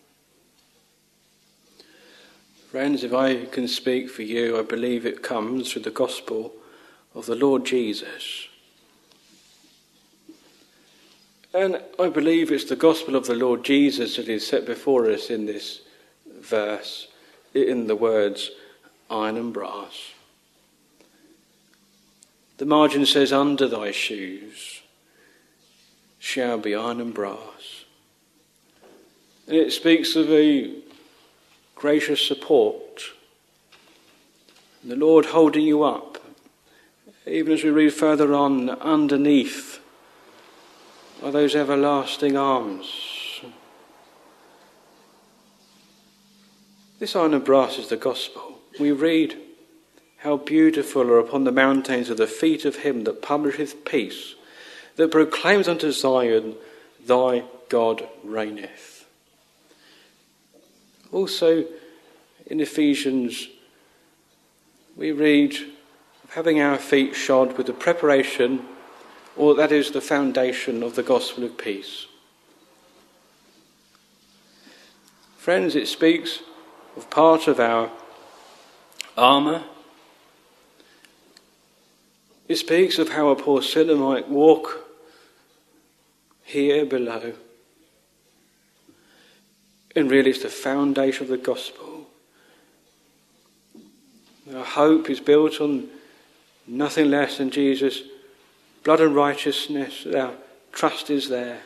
S2: Friends, if I can speak for you, I believe it comes through the gospel of the Lord Jesus. And I believe it's the gospel of the Lord Jesus that is set before us in this verse, in the words iron and brass. The margin says, under thy shoes shall be iron and brass. And it speaks of a gracious support. And the Lord holding you up. Even as we read further on, underneath are those everlasting arms. This iron and brass is the gospel. We read, how beautiful are upon the mountains of the feet of him that publisheth peace, that proclaims unto Zion, thy God reigneth. Also in Ephesians we read of having our feet shod with the preparation, or that is the foundation of the gospel of peace. Friends, it speaks of part of our armour. It speaks of how a poor sinner might walk here below. And really it's the foundation of the gospel. Our hope is built on nothing less than Jesus' blood and righteousness. Our trust is there.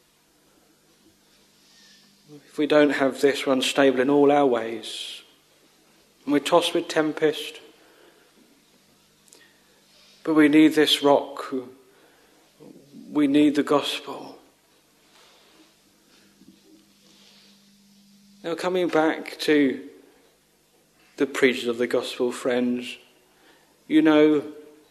S2: If we don't have this, we're unstable in all our ways. And we're tossed with tempest. But we need this rock. We need the gospel. Now, coming back to the preachers of the gospel, friends, you know,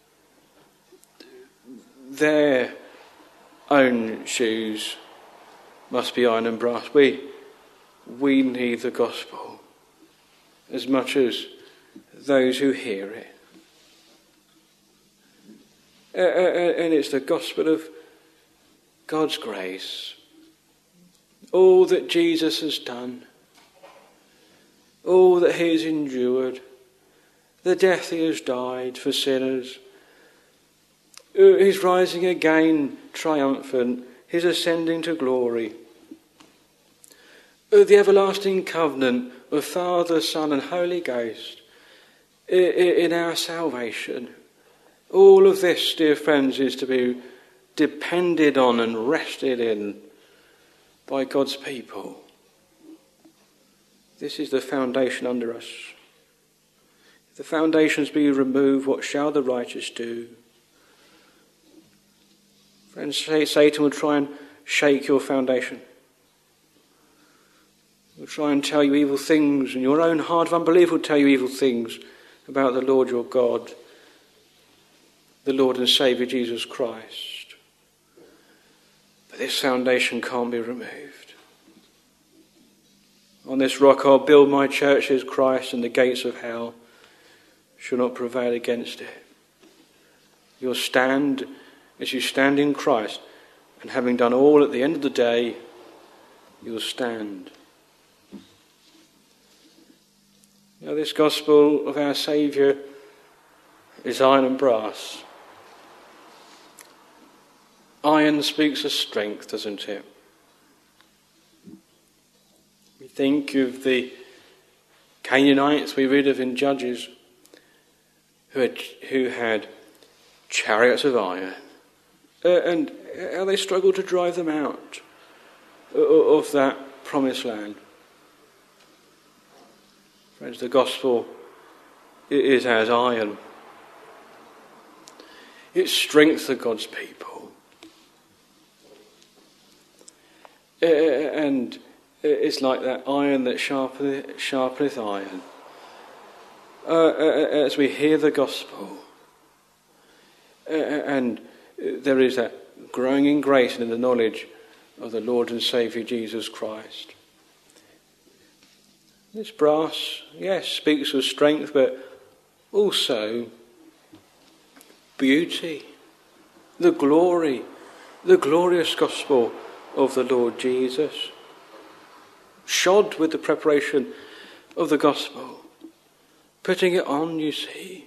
S2: their own shoes must be iron and brass. We, we need the gospel as much as those who hear it. Uh, and it's the gospel of God's grace. All that Jesus has done. All that he has endured. The death he has died for sinners. His rising again triumphant. His ascending to glory. The everlasting covenant of Father, Son and Holy Ghost in our salvation. All of this, dear friends, is to be depended on and rested in by God's people. This is the foundation under us. If the foundations be removed, what shall the righteous do? Friends, Satan will try and shake your foundation. He'll try and tell you evil things, and your own heart of unbelief will tell you evil things about the Lord your God, the Lord and Saviour Jesus Christ. But this foundation can't be removed. On this rock I'll build my church, says Christ, and the gates of hell shall not prevail against it. You'll stand as you stand in Christ, and having done all at the end of the day, you'll stand. Now, this gospel of our Saviour is iron and brass. Iron speaks of strength, doesn't it? We think of the Canaanites we read of in Judges, who had, who had chariots of iron, uh, and how they struggled to drive them out of that promised land. Friends, the gospel is as iron. It's strength of God's people. Uh, and it's like that iron that sharpeneth, sharpeneth iron. Uh, as we hear the gospel, uh, and there is that growing in grace and in the knowledge of the Lord and Saviour Jesus Christ. This brass, yes, speaks of strength, but also beauty, the glory, the glorious gospel of the Lord Jesus, shod with the preparation of the gospel, putting it on, you see.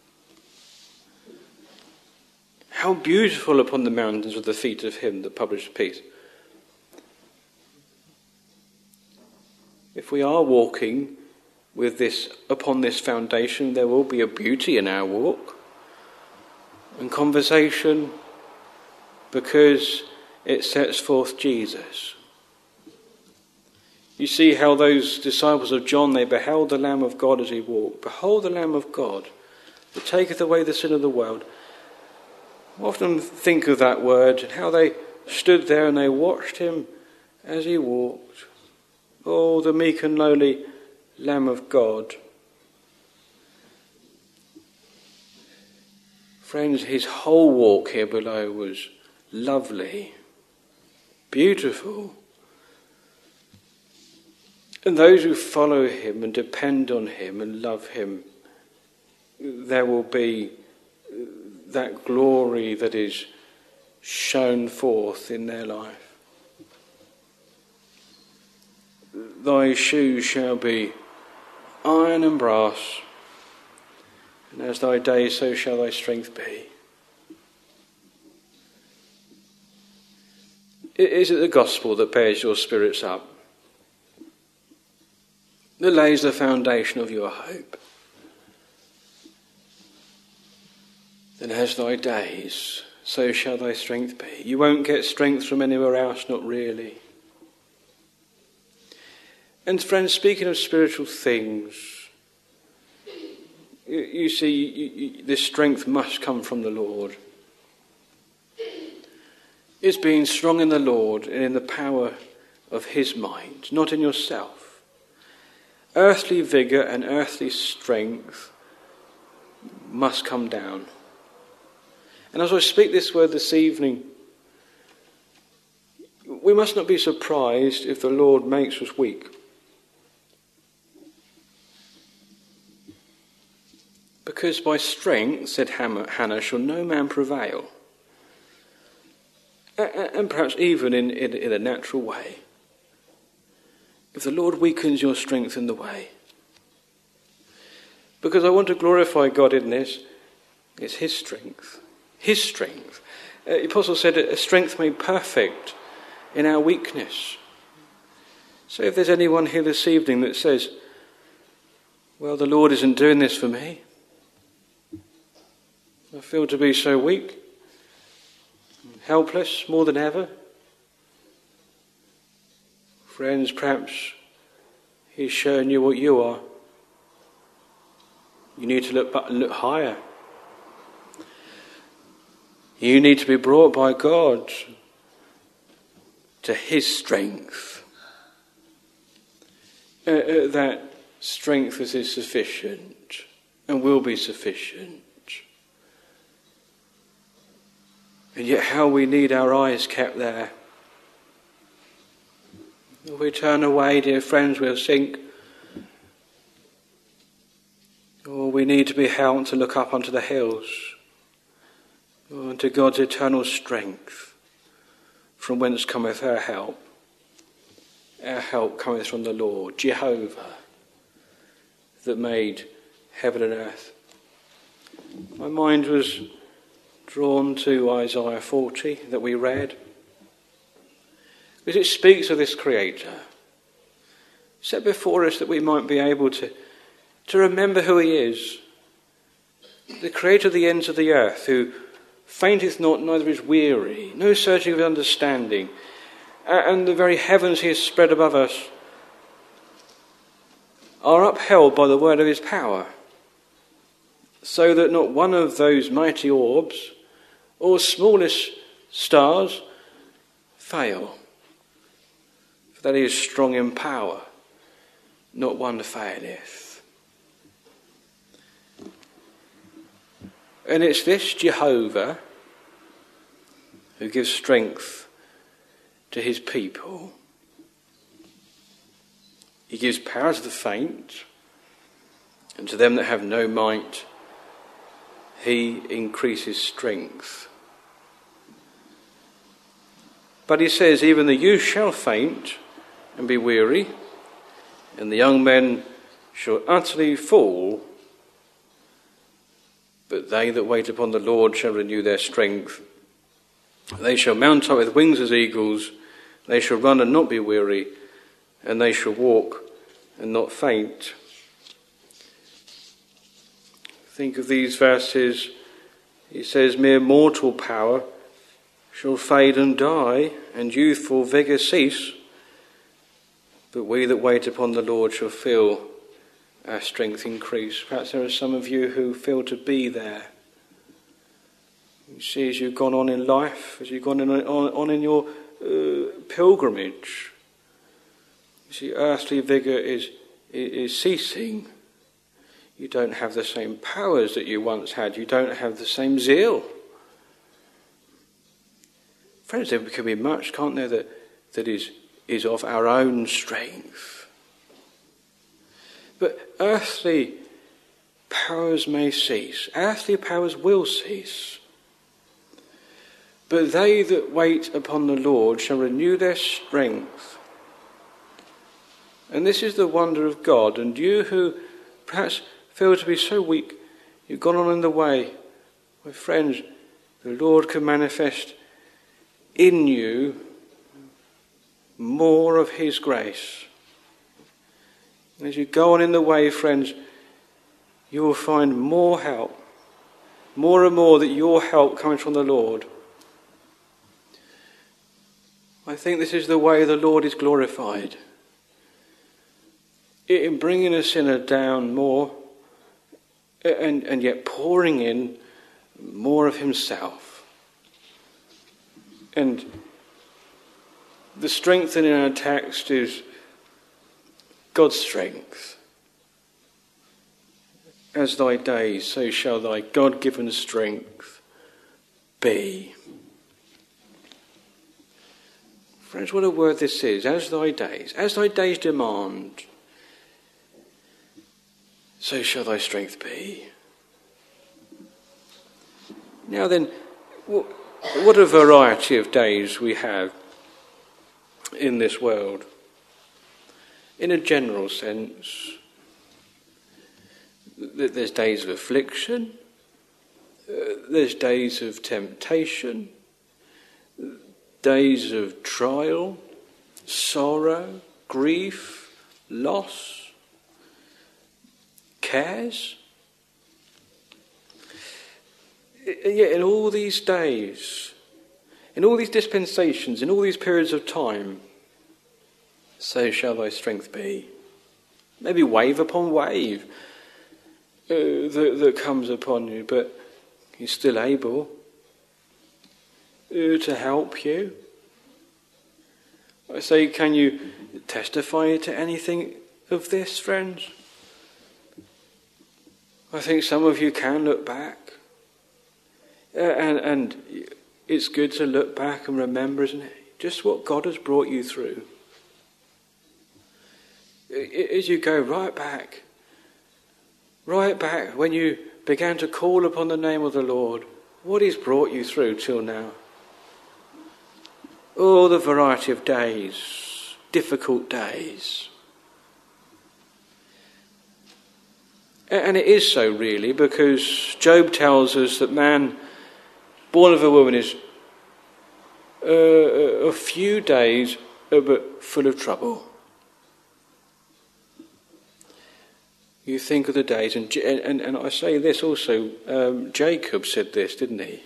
S2: How beautiful upon the mountains are the feet of him that published peace. If we are walking with this upon this foundation, there will be a beauty in our walk and conversation, because it sets forth Jesus. You see how those disciples of John, they beheld the Lamb of God as he walked. Behold the Lamb of God that taketh away the sin of the world. I often think of that word and how they stood there and they watched him as he walked. Oh, the meek and lowly Lamb of God. Friends, his whole walk here below was lovely, beautiful. And those who follow him and depend on him and love him, there will be that glory that is shown forth in their life. Thy shoes shall be iron and brass, and as thy days, so shall thy strength be. Is it the gospel that bears your spirits up, that lays the foundation of your hope? Then as thy days, so shall thy strength be. You won't get strength from anywhere else, not really. And friends, speaking of spiritual things, you, you see, you, you, this strength must come from the Lord. It's being strong in the Lord and in the power of his might, not in yourself. Earthly vigour and earthly strength must come down. And as I speak this word this evening, we must not be surprised if the Lord makes us weak. Because by strength, said Hannah, shall no man prevail. And perhaps even in, in, in a natural way. If the Lord weakens your strength in the way. Because I want to glorify God in this, it's his strength. His strength. Uh, the Apostle said, a strength made perfect in our weakness. So if there's anyone here this evening that says, well, the Lord isn't doing this for me, I feel to be so weak, helpless more than ever. Friends, perhaps he's showing you what you are. You need to look back and look higher. You need to be brought by God to his strength. Uh, uh, that strength is sufficient and will be sufficient. And yet how we need our eyes kept there. If we turn away, dear friends, we'll sink. Or we need to be helped to look up onto the hills, or unto God's eternal strength, from whence cometh our help. Our help cometh from the Lord, Jehovah, that made heaven and earth. My mind was drawn to Isaiah forty that we read, because it speaks of this Creator, set before us that we might be able to, to remember who he is, the Creator of the ends of the earth, who fainteth not, neither is weary, no searching of understanding, and the very heavens he has spread above us are upheld by the word of his power, so that not one of those mighty orbs or smallest stars fail. For that he is strong in power, not one faileth. And it's this Jehovah who gives strength to his people. He gives power to the faint, and to them that have no might, he increases strength. But he says, even the youth shall faint and be weary, and the young men shall utterly fall. But they that wait upon the Lord shall renew their strength. They shall mount up with wings as eagles. They shall run and not be weary, and they shall walk and not faint. Think of these verses. He says, mere mortal power shall fade and die, and youthful vigour cease. But we that wait upon the Lord shall feel our strength increase. Perhaps there are some of you who feel to be there. You see, as you've gone on in life, as you've gone on, on, on in your uh, pilgrimage, you see, earthly vigour is, is, is ceasing. You don't have the same powers that you once had. You don't have the same zeal. Friends, there can be much, can't there, that, that is, is of our own strength. But earthly powers may cease. Earthly powers will cease. But they that wait upon the Lord shall renew their strength. And this is the wonder of God. And you who perhaps feel to be so weak, you've gone on in the way, my friends, the Lord can manifest in you more of his grace. And as you go on in the way, friends, you will find more help, more and more that your help comes from the Lord. I think this is the way the Lord is glorified, in bringing a sinner down more, and, and yet pouring in more of himself. And the strength in our text is God's strength. As thy days, so shall thy God-given strength be. Friends, what a word this is. As thy days, as thy days demand, so shall thy strength be. Now then, what a variety of days we have in this world. In a general sense, there's days of affliction, there's days of temptation, days of trial, sorrow, grief, loss, cares. And yet in all these days, in all these dispensations, in all these periods of time, so shall thy strength be. Maybe wave upon wave uh, that, that comes upon you, but he's still able uh, to help you. I say, can you testify to anything of this, friends? I think some of you can look back. Uh, and, and it's good to look back and remember, isn't it? Just what God has brought you through. As you go right back, right back when you began to call upon the name of the Lord, what he's brought you through till now. Oh, the variety of days, difficult days. And it is so really, because Job tells us that man born of a woman is uh, a few days but full of trouble. You think of the days, and and, and I say this also, um, Jacob said this, didn't he?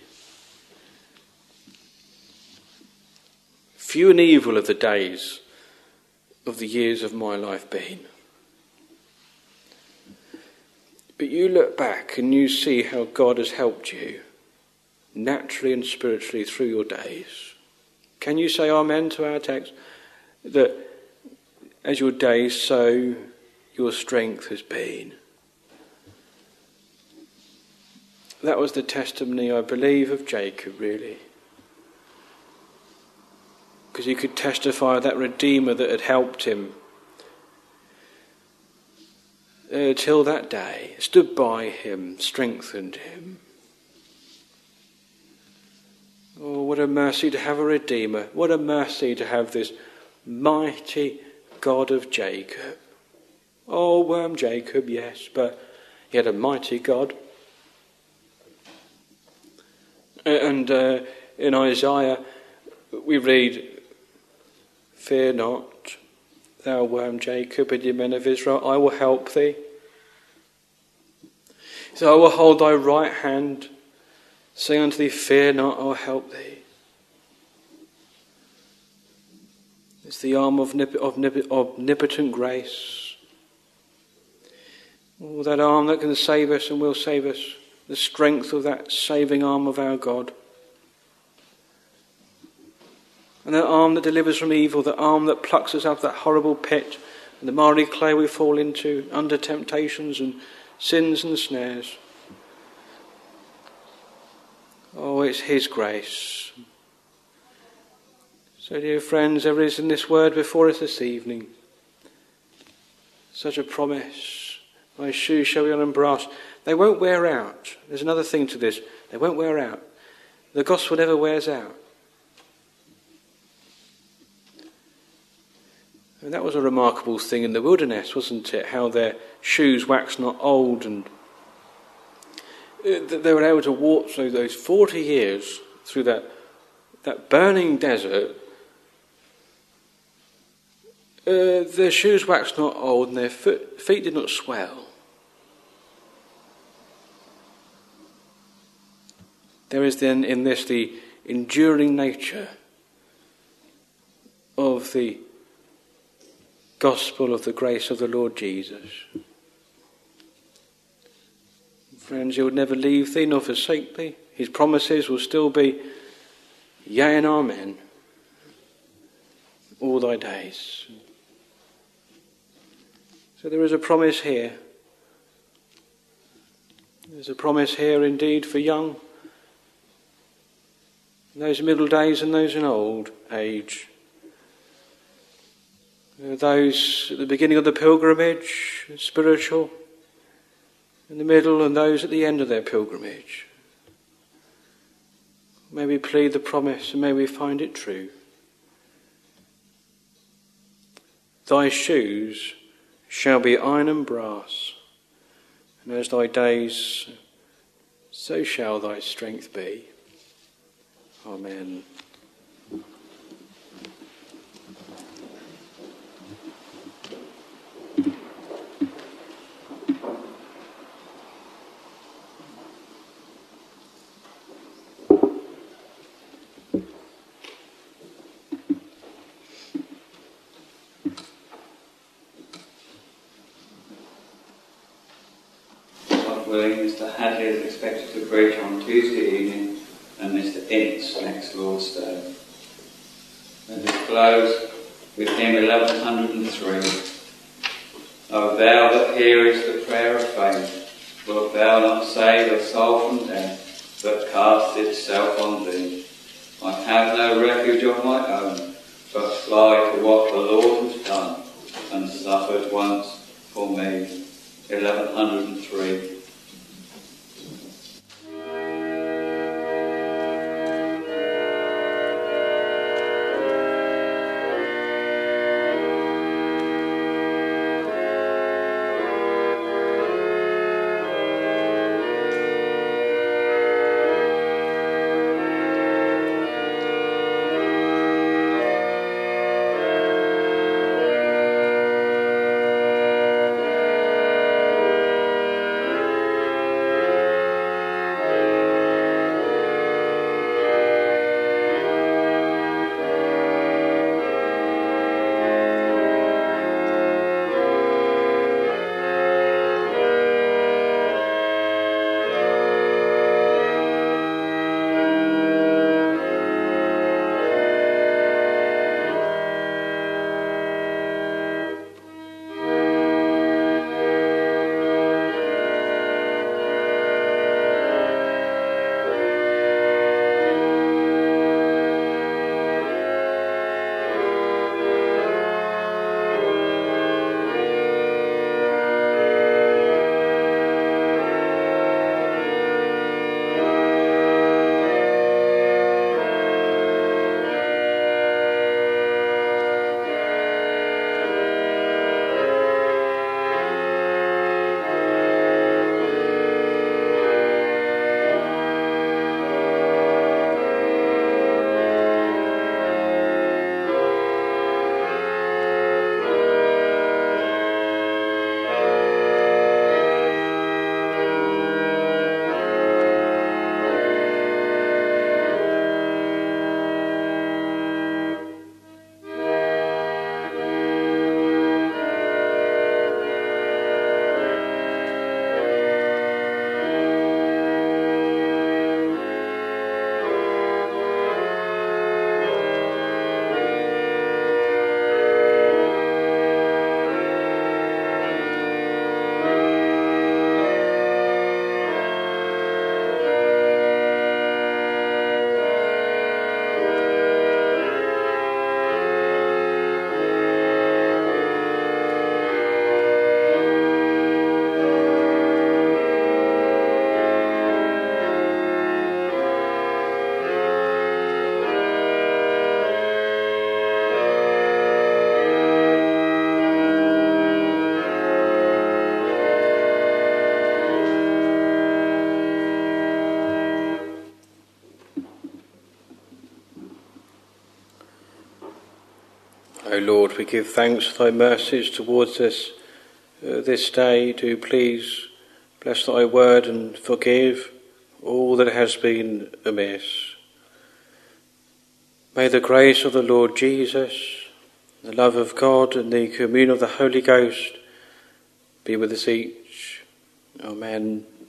S2: Few and evil are the days of the years of my life been. But you look back and you see how God has helped you, naturally and spiritually, through your days. Can you say amen to our text? That as your days, so your strength has been. That was the testimony, I believe, of Jacob, really. Because he could testify of that Redeemer that had helped him uh, till that day, stood by him, strengthened him. Oh, what a mercy to have a Redeemer. What a mercy to have this mighty God of Jacob. Oh, worm Jacob, yes, but he had a mighty God. And uh, in Isaiah we read, "Fear not, thou worm Jacob, and ye men of Israel, I will help thee. So I will hold thy right hand, saying unto thee, fear not, I will help thee." It's the arm of omnipotent grace. Oh, that arm that can save us and will save us. The strength of that saving arm of our God. And that arm that delivers from evil, that arm that plucks us out of that horrible pit and the miry clay we fall into under temptations and sins and snares. Oh, it's his grace. So, dear friends, there is in this word before us this evening such a promise. My shoes shall be iron and brass. They won't wear out. There's another thing to this. They won't wear out. The gospel never wears out. And that was a remarkable thing in the wilderness, wasn't it? How their shoes waxed not old, and they were able to walk through those forty years through that that burning desert. Uh, their shoes waxed not old, and their foot, feet did not swell. There is then in this the enduring nature of the gospel of the grace of the Lord Jesus. Friends, he will never leave thee nor forsake thee. His promises will still be yea and amen all thy days. So there is a promise here. There's a promise here indeed for young, those in middle days and those in old age. Those at the beginning of the pilgrimage, spiritual, in the middle, and those at the end of their pilgrimage. May we plead the promise and may we find it true. Thy shoes shall be iron and brass, and as thy days, so shall thy strength be. Amen.
S1: Mister Hadley is expected to preach on Tuesday evening, and Mister Ince next Lord's Day. Let us close with hymn eleven oh three. O thou that hearest the prayer of faith, wilt thou not save a soul from death, but cast itself on thee? I have no refuge of my own, but fly to what the Lord has done, and suffered once for me. eleven oh three.
S3: Thank you.
S2: Lord, we give thanks for thy mercies towards us uh, this day. Do please bless thy word and forgive all that has been amiss. May the grace of the Lord Jesus, the love of God and the communion of the Holy Ghost be with us each. Amen.